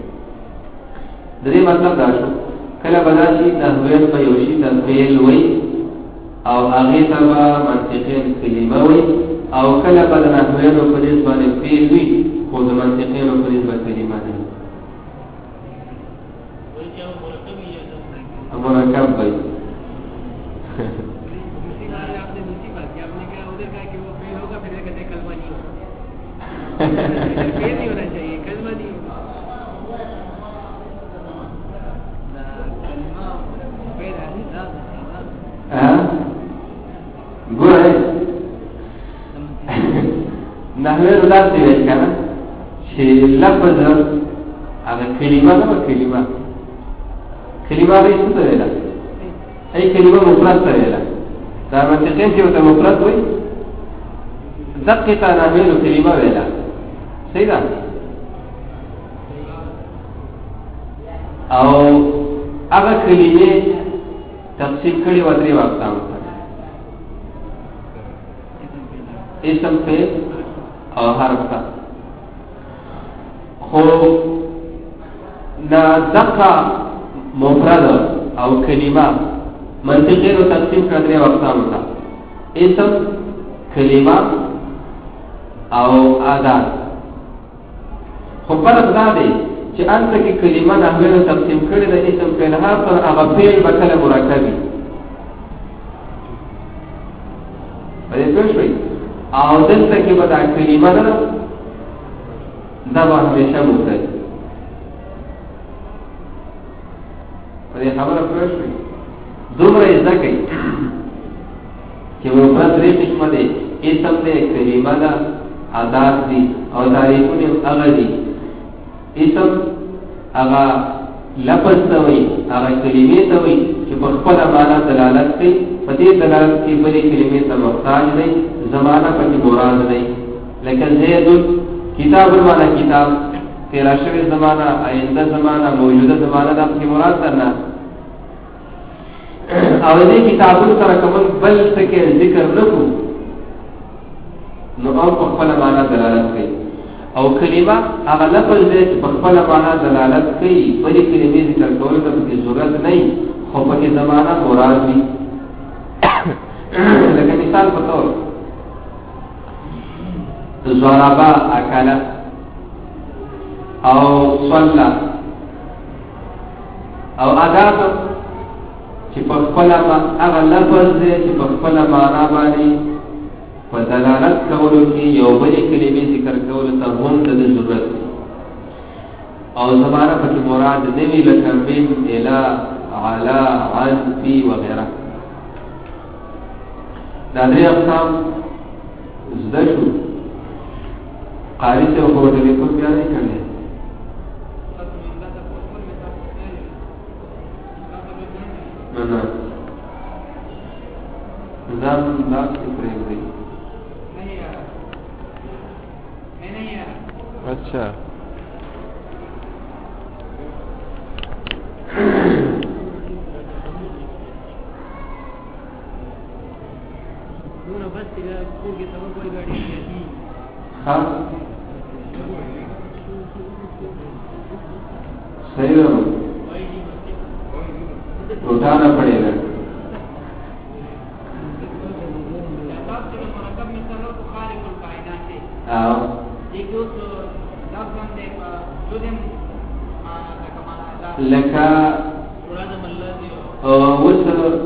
A: د دې مطلب دا شو کله بداشي تحویل په یو شی تحویل وای او هغه تبع منطقین کلمه وای او کله بدل تحویل په دې باندې فعل وي خو د منطقین په دې باندې کلمه نه مرکب وای. ګوره نحوه رولات دی ویل کنه چې لفظ هغه کلمه نه کلمه کلمه به څه ویلا ای کلمه مفرد ته ویلا دا منطقین چې وته مفرد وای دقیقه نحوه کلمه ویلا صحیح ده او هغه کلمه تقسیم کړي و درې واقعام اسم فعل او حرف تا خو نا دقا مفرد او کلمه منطقین و تقسیم کړي درې واقعام تا اسم کلمه او عادات خو فرق دا دی چې انت کې کلمه نحوه تقسیم کړي د اسم فعل حرف او هغه فعل بدل مرکبي پدې پوښتنه او دلته کې به دا کلمه نه دا به همیشه مفرد پدې خبره پوښتنه دومره ځکه چې مفرد لري قسمه ده اسم ده کلمه ده عادات دي او تعریفونه هغه دي اسم هغه لفظ ته وي هغه کلمې ته وي چې په خپل معنا دلالت کوي په دې دلالت کې بلې کلمې ته محتاج نه زمانہ پکې مراد نه لکه زید کتاب المعنى کتاب تیرا شوی زمانہ آینده زمانہ موجوده زمانہ د په مراد نه او دې کتابونو سره کوم بل څه کې ذکر نکو نو او په خپل معنا دلالت کوي او کلمه هغه لفظ دې په خپل معنا دلالت کوي په دې کلمې ذکر کول ته په ضرورت نه خو په کې زمانہ مراد وي. لکه مثال په تور ضربا اکلا او صلى او عادات چې په خپل هغه لفظ دې چې په خپل معنا باندې په دلالت کولو کې یو بلې کلمې ذکر کولو ته هم د ضرورت او زمانہ پکې مراد نه وی لکه من الى على عن في وغيرها. دا درې اقسام زده شو قاری سے وہ ډېر په بیا نه کړي نه نه نظام لاس کې پرېږدي
B: अच्छा
A: हाँ सही है उठाना पड़ेगा हाँ لکه اوس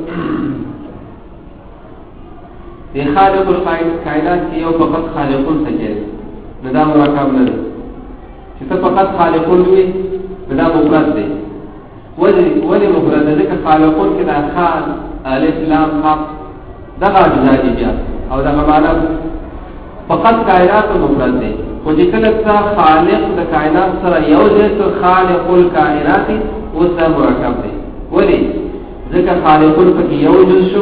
A: د خالق الکائنات کې یو فقط خالقون ته کېږي نو دا مرکب نه دی چې ته فقط خالقون وي دا مفرد دی ولې ولې مفرد دی ځکه خالقون کې دا خال الف لام حق دغه اجزا دي بیا او دغه معنا فقط کائنات مفرد دی خو چې کله ته خالق د کائنات سره یو ځای ته خالق الکائنات اوس دا مرکب دی ولې ځکه خالقون پکې یو جز شو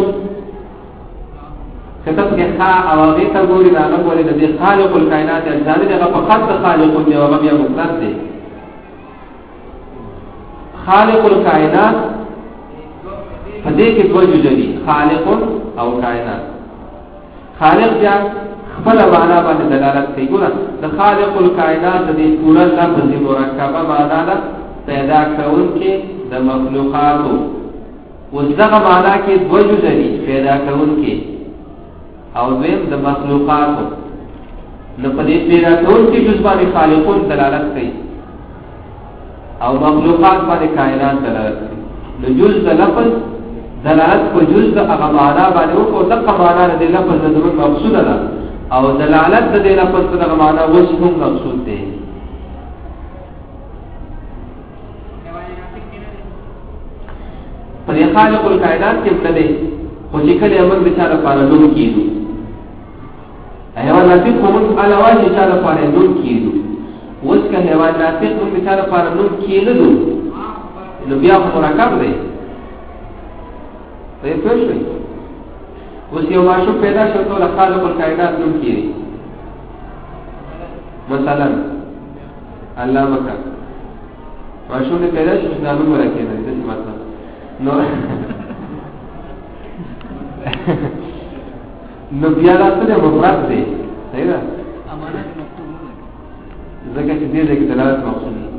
A: کتاب کې خا او هغه ته ګوري دا نه ګوري د خالق الکائنات ځان دې هغه فقط خالق دی او هغه بیا مفرد دی. خالق الکائنات په دې کې دوه جزء دي، خالق او کائنات. خالق بیا خپل معنا باندې دلالت کوي. ګوره د خالق الکائنات د پورا لفظ مرکبه معنا ده پیدا کوونکې د مخلوقاتو. اوس دغه معنا کې دوه جزء دي، پیدا کوونکې او دویم د مخلوقاتو. نو په دې پیدا کوونکې جزء باندې خالقون دلالت کوي او مخلوقات باندې کائنات دلالت کوي. نو جزء د لفظ دلالت په جزء د هغه معنا باندې وکړو، دغه معنا د لفظ د زمون مقصوده ده او دلالت د دې لفظ د هغه معنا اوس هم مقصود دی. پر خالق الکائنات کې څه دی؟ خو چې کله موږ د چا لپاره نوم کیږو، حیوان ناطق کوم علاوه چې چا لپاره نوم کیږو، اوس که حیوان ناطق موږ د چا لپاره نوم کیږو نو بیا خو مرکب دی. په دې پوه شئ؟ اوس یو ماشوم پیدا شو ته له خالق الکائنات نوم کیږي، مثلا الله مکه ماشوم پیدا شو چې نام ورکړي نه دې مطلب نو نو بیا راځي مفرد دی، صحیح ده؟ امانت مکتوب نه ځکه چې دې کې دلالت مقصود دی.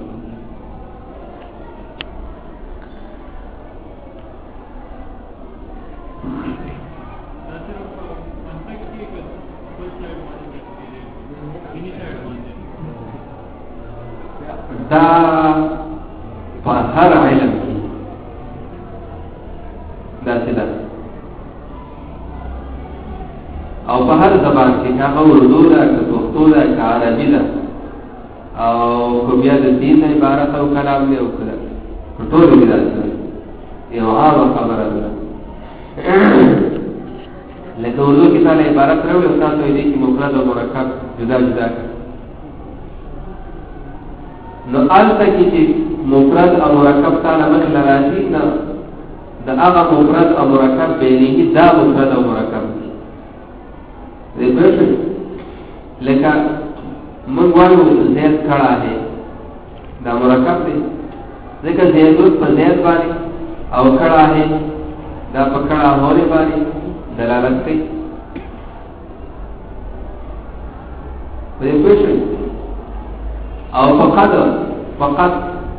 A: دا په هر علم کې دا څه ده او په هر زبان کې هغه اردو ده که پښتو ده که عربي ده او که بیا د دین نه عبارت او کلام دی او کله ټول دې راځي یو عامه خبره ده. لکه اردو کې تعالی عبارت راوړي او تاسو یې کې مفرد او مرکب جدا جدا کړئ. نو آلته کی چې مفرد او مرکب تعالی مخ لراځي نه د هغه مفرد او مرکب بینه دا مفرد او مرکب دی. دې لکه موږ وایو زید کړه ہے دا مرکب دی ځکه زید په زید باندې او کړه ہے دا په کړه هوري باندې دلالت کوي. دې او فقط فقط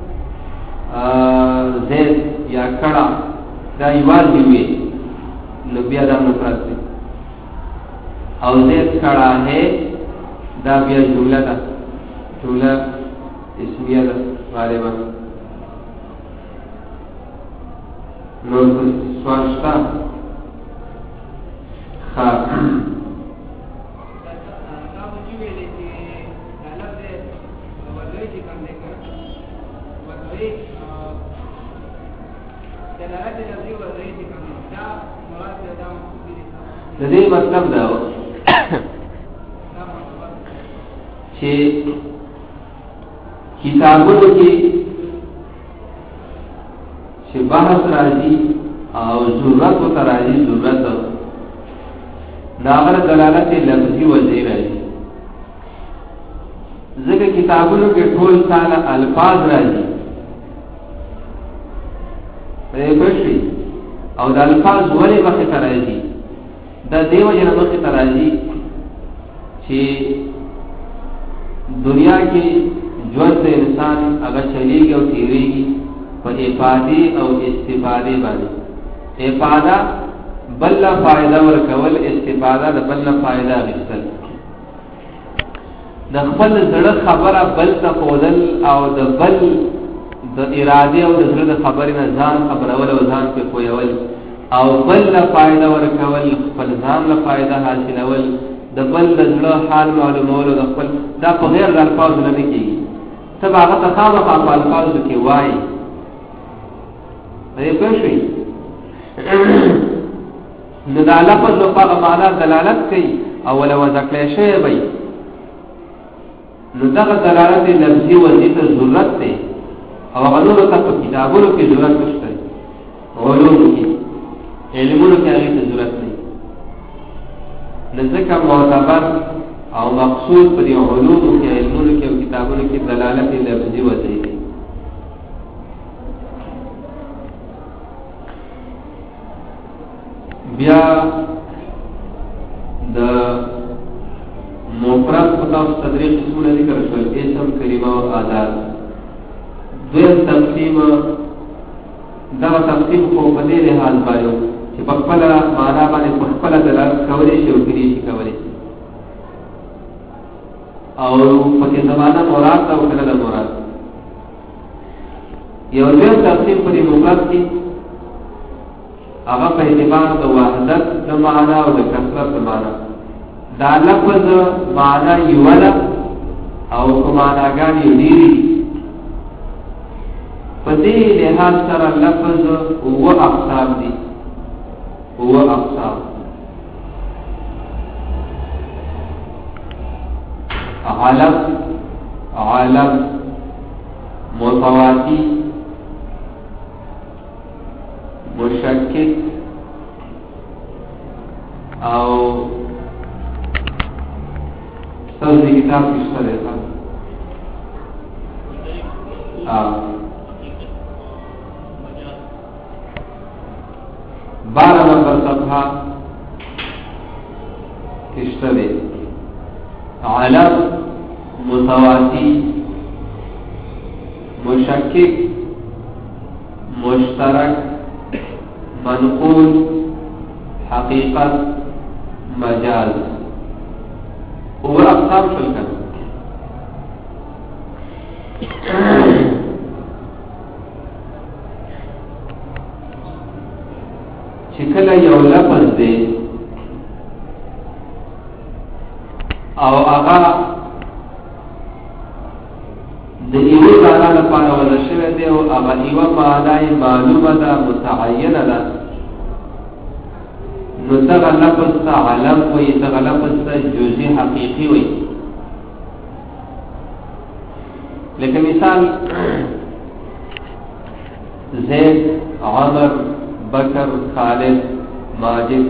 A: زید یا کڑا دا ایوال دیوی نو بیا دا مفرد دی او زید کڑا ہے دا بیا جملہ دا جملہ اسمیہ دا غالبا. نو سواشتا خواب د دې مطلب دا چې کتابونو کې چې بحث راځي او ضرورت او راځي ضرورت داغه دلالت لفظي وځي راځي ځکه کتابونو کې ټول ساده الفاظ راځي پرېښي او د الفاظ ولې مخې ته راځي دا دیو جن مخې ته راځي چې دنیا کې ژوند د انسان هغه چلیږي او تیریږي په افاده او استفاده باندې. افاده بل فائدہ ورکول، استفاده د بل فائدہ غوښتل، د خپل زړه خبره بل ته قولل او د بل د اراده او د زړه د خبرې نه ځان خبرول او ځان په کویول او بل له فائدہ ورکول، خپل ځان له فائدہ حاصلول، د بل د زړه حال معلومول د خپل دا په غیر د الفاظ نه کیږي. تب هغه تخامه په الفاظو کې وایي. دې پښې نو دا لفظ په معنا دلالت کوي او ولا وذکر شی وي. نو دا دلالت لفظي وظیفه ضرورت ده او غنور ته په کتابونو کې ضرورت نشته، علوم کې علمونو کې هغه ضرورت نه. لذکر معتبر او مقصود پر علوم کې علمونو کې او کتابونو کې دلالت لفظي وځي. بیا د مفرد په تاسو تدریج قسمونه ذکر شول اسم کلمه او ادات دویم تقسیم دا تقسیم په په دې لحاظ باندې چې په خپل معنا باندې په خپل دلالت کولای شي او کړي شي کولای شي او په دې زمانہ مراد او کله مراد یو دویم تقسیم په دې مفرد کې هغه په اعتبار د وحدت د معنا او د کثرت د معنا دا لفظ معنا یو ولا او معناګانې ډېری په دې لحاظ سره لفظ او اقسام دي او اقسام علم علم متواتی مشکک او تاسو دې کتاب کې څه لیکل ا بارہ نمبر صفحہ کشتبه علم متواتی مشکک مشترک منقول حقیقت مجاز اور اقسام شل کر چکل یو لفظ دے او آغا د ایوه معنا لپاره ولا شوی دی او هغه ایوه معنا یې معلومه ده متعینه ده نو دغه لفظ ته علم وایي دغه لفظ ته جزئي حقیقي وایي لکه مثال زید عمر بکر خالد ماجد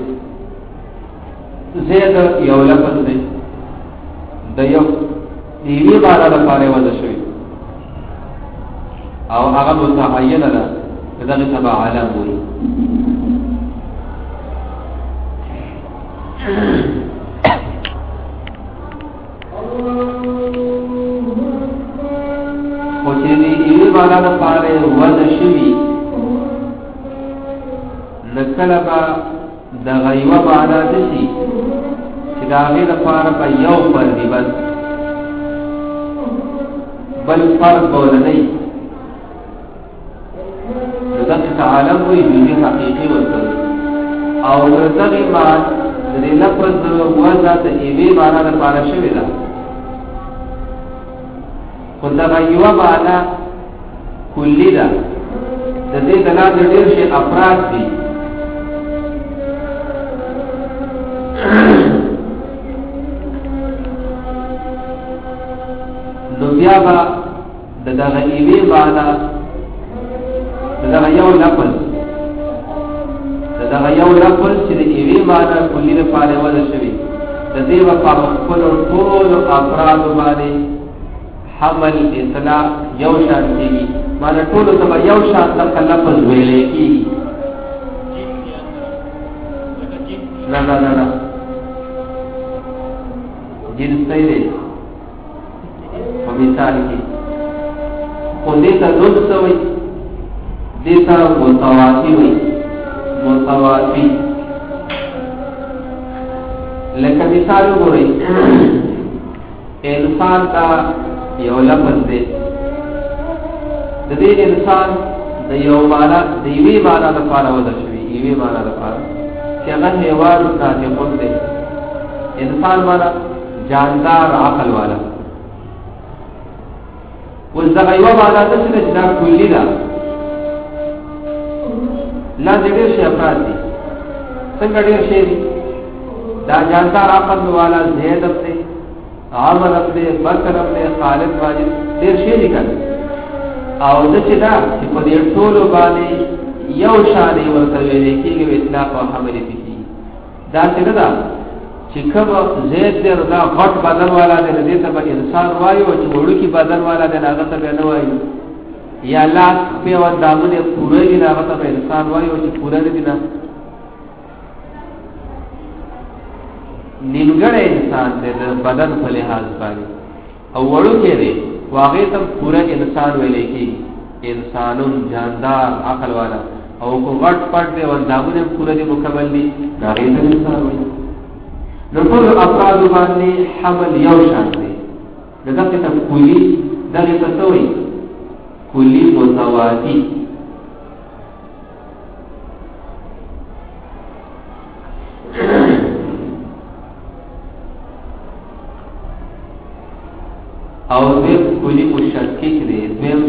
A: زید یو لفظ دی د یو ایوه معنا لپاره ولا شوی او هغه متعینه ده دغه تبع علم وي خو چې دې ایوه معنا لپاره ولا شوی نکله به دغه یوه معنا دشي چې د هغې لپاره به یو فرد بس بل فرد به ولنی دغه عالم وی دی حقیقي ورته او دغه مان د لفظ وځه د ایوی معنا لپاره شوی دا خدای یو معنا کلی دا د دې دلالت ډېر شي افراد دي نو بیا با دغه ایوی معنا دغه یو لفظ دغه یو لفظ چې د ایوی معنا کلی لپاره ولا شوی د دې په خپل ټول افراد باندې حمل اطلاق یو شان کیږي معنا ټول ته یو شان د لفظ ویلې کیږي نه نه نه جنس دی په مثال کې خو دې ته دوه څوي دیتا متواتی وی متواتی لکه مثال وګورئ انسان کا یو لفظ دی د دې انسان د یو معنا د یوې معنا لپاره وځي شوی یوې معنا لپاره چې هغه حیوان ناطق دی انسان معنا جاندار عقل والا وزغه یو معنا د څه دا کلی ده لا ډېر شي افراد دي څنګه ډېر شي دا جاندار عقل والا زید ابن عمر ابن بکر ابن خالد واجب ډېر شي دي کړه او د چې دا چې په دې ټول باندې یو شان ورته ویل کېږي اطلاق او حمل دي دا څه ده چې کوم زید دې دا غټ بدن والا دې ته به انسان وایي او چې وړو کې بدن والا دې هغه ته نه وایي یا لاس په ودامنه پوره دی هغه ته انسان وایي او چې پوره دی نه نیمګړی انسان دی د بدن په لحاظ باندې او وړوکی دی واغې ته پوره انسان ویلی کېږي انسانون جاندار عقل والا او کو غټ پټ دی او اندامونه پوره دي مکمل دي هغې ته انسان وایي نو ټول افرادو باندې حمل یو شان دی د دغې ته کلي دغې ته څه وایي کلي متواتي او دویم کلی مشکک دی دویم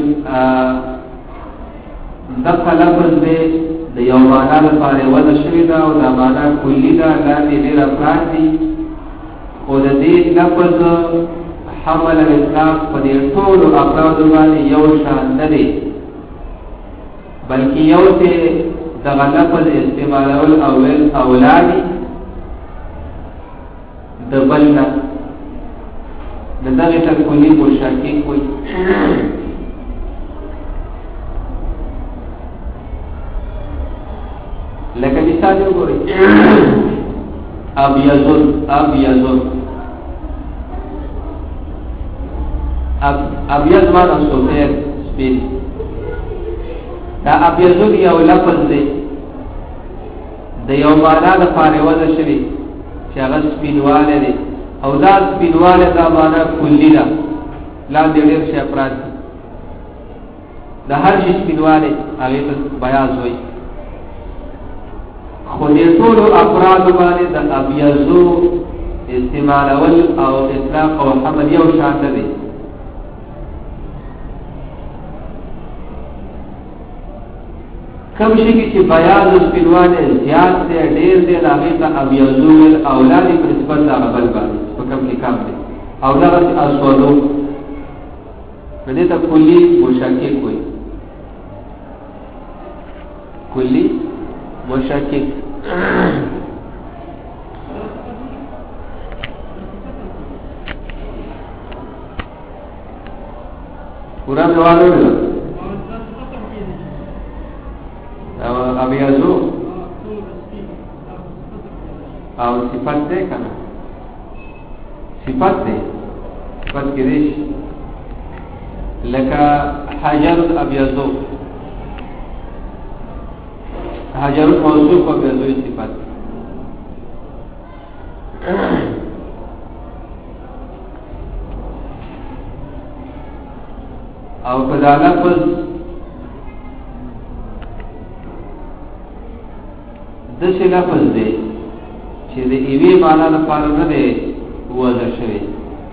A: دقا لفظ دی د یو معنا لپاره وضع شوې ده او دا معنا کلی ده لاندې ډېر افراد دي خو د دې لفظ حمل الاطلاق په دې ټولو افرادو باندې یو شان نه دی بلکې یو ته دغه لفظ استعمالول اول اولادي د بل نه د دغه تکونی مشکک کوي لکه مثال وګورئ ابيض ابيض اب ابيض معنا سفید سپین دا ابيض یو لفظ دی د یو معنا لپاره وضع شوی چې هغه سپینواله دی او دا سپینواله دا معنا کلی ده لاندې ډېر شي افراد دي د هر شي سپینواله هغې ته بیاض وایي خو دې ټولو افرادو باندې د ابیضو استعمالول او اطلاق او حمل یو شان نه دی کوم شي کې چې بیاض او سپینواله زیات دی ډېر دی هغې ته ابیضو اولادي په نسبت د هغه بل باندې په کم کې کم دی او دغسې اسودو نو دې ته کلي مشکک وایي کلي مشکک پورا جواب ویل او ابيضو او صفات ده کنه صفات ده صفات کېږي لکه حجر ابيضو حجر موصوف او ابيضو صفات او کدا لفظ دسې لفظ دی چې د ایوې معنا لپاره نه دی وضع شوی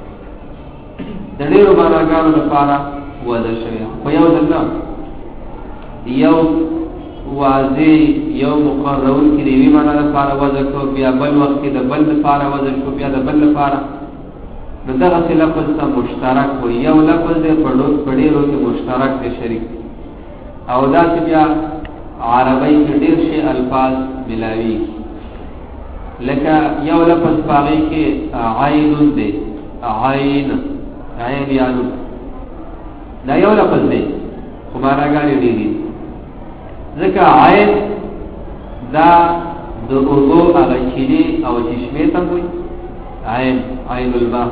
A: د ډېرو معناګانو لپاره وضع شوی په یو ځل نه یو واضح یو مقررول کې د ایوې معنا لپاره وضع کړو بیا بل وخت کې د بل لپاره وضع شو بیا د بل لپاره نو دغسې لفظ ته مشترک وي یو لفظ دی په ډېرو کې مشترک دی شریک او داسې بیا عربی کې ډېر شي الفاظ ملاوي لکه یو لفظ پاغی کې عین دی عین عین یانو دا یو لفظ دی خو معناګانې ډېرې ځکه عین دا د اوبو هغه چینې او چشمې ته وایي عین عین الماء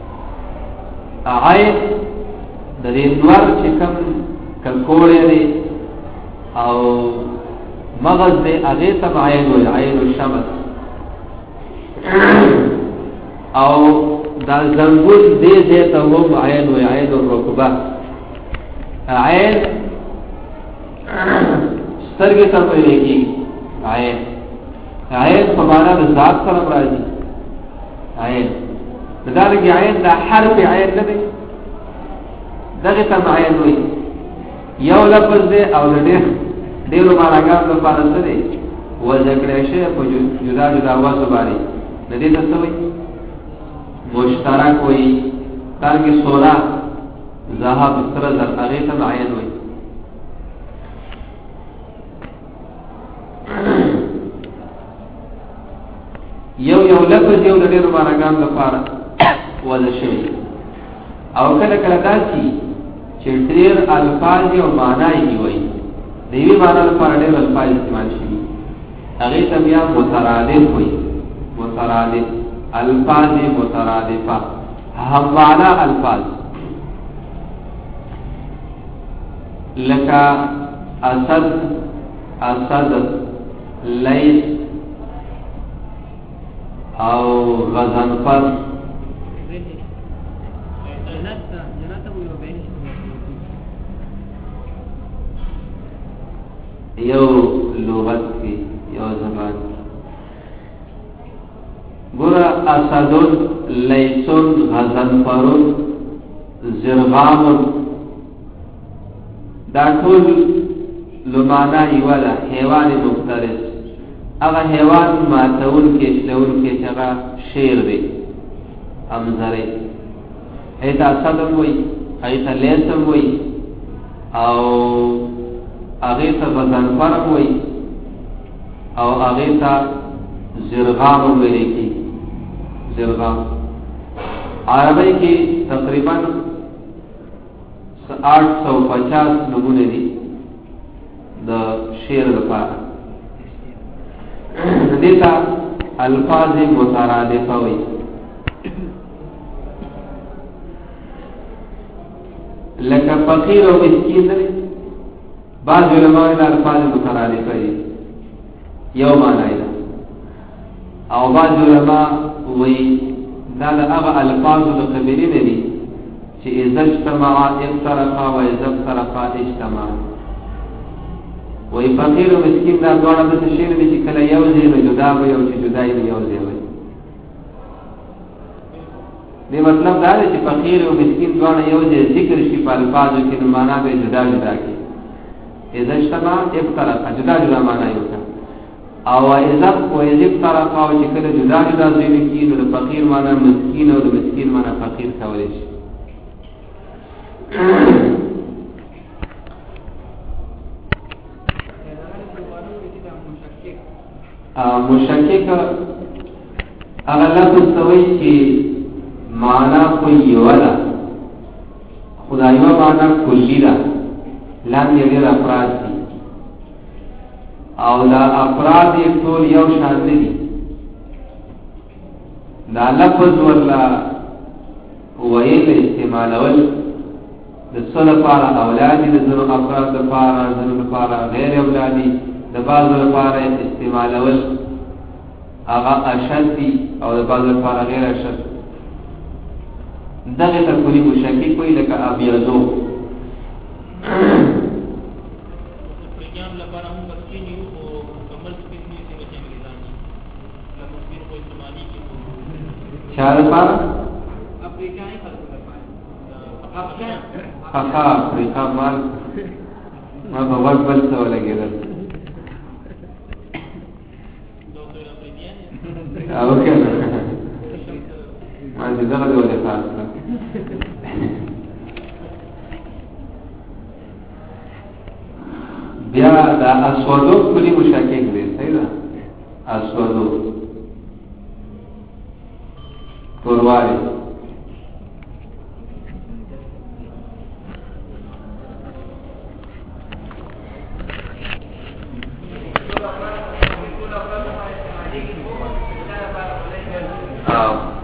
A: عین د دې نور چې کوم کلکوړی دی او مغز دے اغی تب عین و عین الشمس او دا زنگل دے دے تب عین و عین الرکبہ عین سترگی تب لیکی عین عین فمانا ذات سرم راجی عین لذلك عین دا حرف عین ندے دغی تب عین وی یو لفظ دی او د ډېر ډېرو معناګانو لپاره څه دی وضع کړی شوی په جدا جدا اوازو باندې د دې ته څه وایي مشترک وایي دارنګې سونا ذهب سره زر هغې ته عین وایي یو یو لفظ یو د ډېرو معناګانو لپاره وضع شوی او کله کله داسې چې ډېر الفاظ او معنا یې وي د یوې معنا لپاره ډېر الفاظ استعمال شوي هغې ته بیا مترادف وایي مترادف الفاظ مترادفه هم معنا الفاظ لکا اسد اسد لیس او غزنفر یو لغت کی یو زبان گورا اسدون لیسون غزنفرون زرغامون دا ټول لمانا ایوالا حیوان مفترس اغا حیوان ماتون کے شلون کے چگا شیر دی امزره ایتا صدم وی ایتا لیسم وی او اغیتا بزنفرم وی او اغیتا زرغام ویلی کی زرغام عربی کی تقریباً آٹھ سو پچاس نمونه دي د شعر لپاره دیتا الفاظ مترادفه وي لکه فقیر او مسکین دی بعض علماء د الفاظ مترادفه دي یو معنی ده او بعض علماء وي دا د هغه الفاظ د قبیله نه دي چې اذا اجتمعا افترقا و اذا افترقا اجتمعا وی فقیر و مسکین دا دوڑا دس شیر دی چی کلا یو زی نو جدا وی او چی جدائی نو یو زی وی دی مطلب دا دی چی فقیر و مسکین دوڑا یو زی ذکر شی پا الفاظو کی نو مانا بے جدا جدا کی اذا اجتمعا افترقا جدا جدا مانا یو کا او اذا و اذا افترقا و چی کلا جدا جدا زی کی نو فقیر مانا مسکین و مسکین مانا فقیر کولی شی مشکک اگر لفظ سوئی چی مانا کوئی یولا خدایو مانا کلی دا لان یغیر افراد دی او دا افراد طول یو شان دی دا لفظ ولا ویل استعمالول د څه لپاره اولادي د ځینو افراد لپاره ځینو لپاره غیر اولادي د بعضو لپاره استعمالول هغه اشد دي او د بعضو لپاره غیر اشد دغه ته کولی مشکک کوي لکه ابيضو
D: پرګام لپاره هم مسکین یو او کمل سپین دي چې بچي میدان لکه مسکین کو استعمالي کی
A: چا لپاره
D: افریقای خلکو لپاره افغان
A: اخا افریقا مال ما په وخت بل څه ولګیدل او کنه ما دې دغه ولې خاص بیا دا اسودو کلی مشکک دی صحیح ده اسودو تورواري Uh,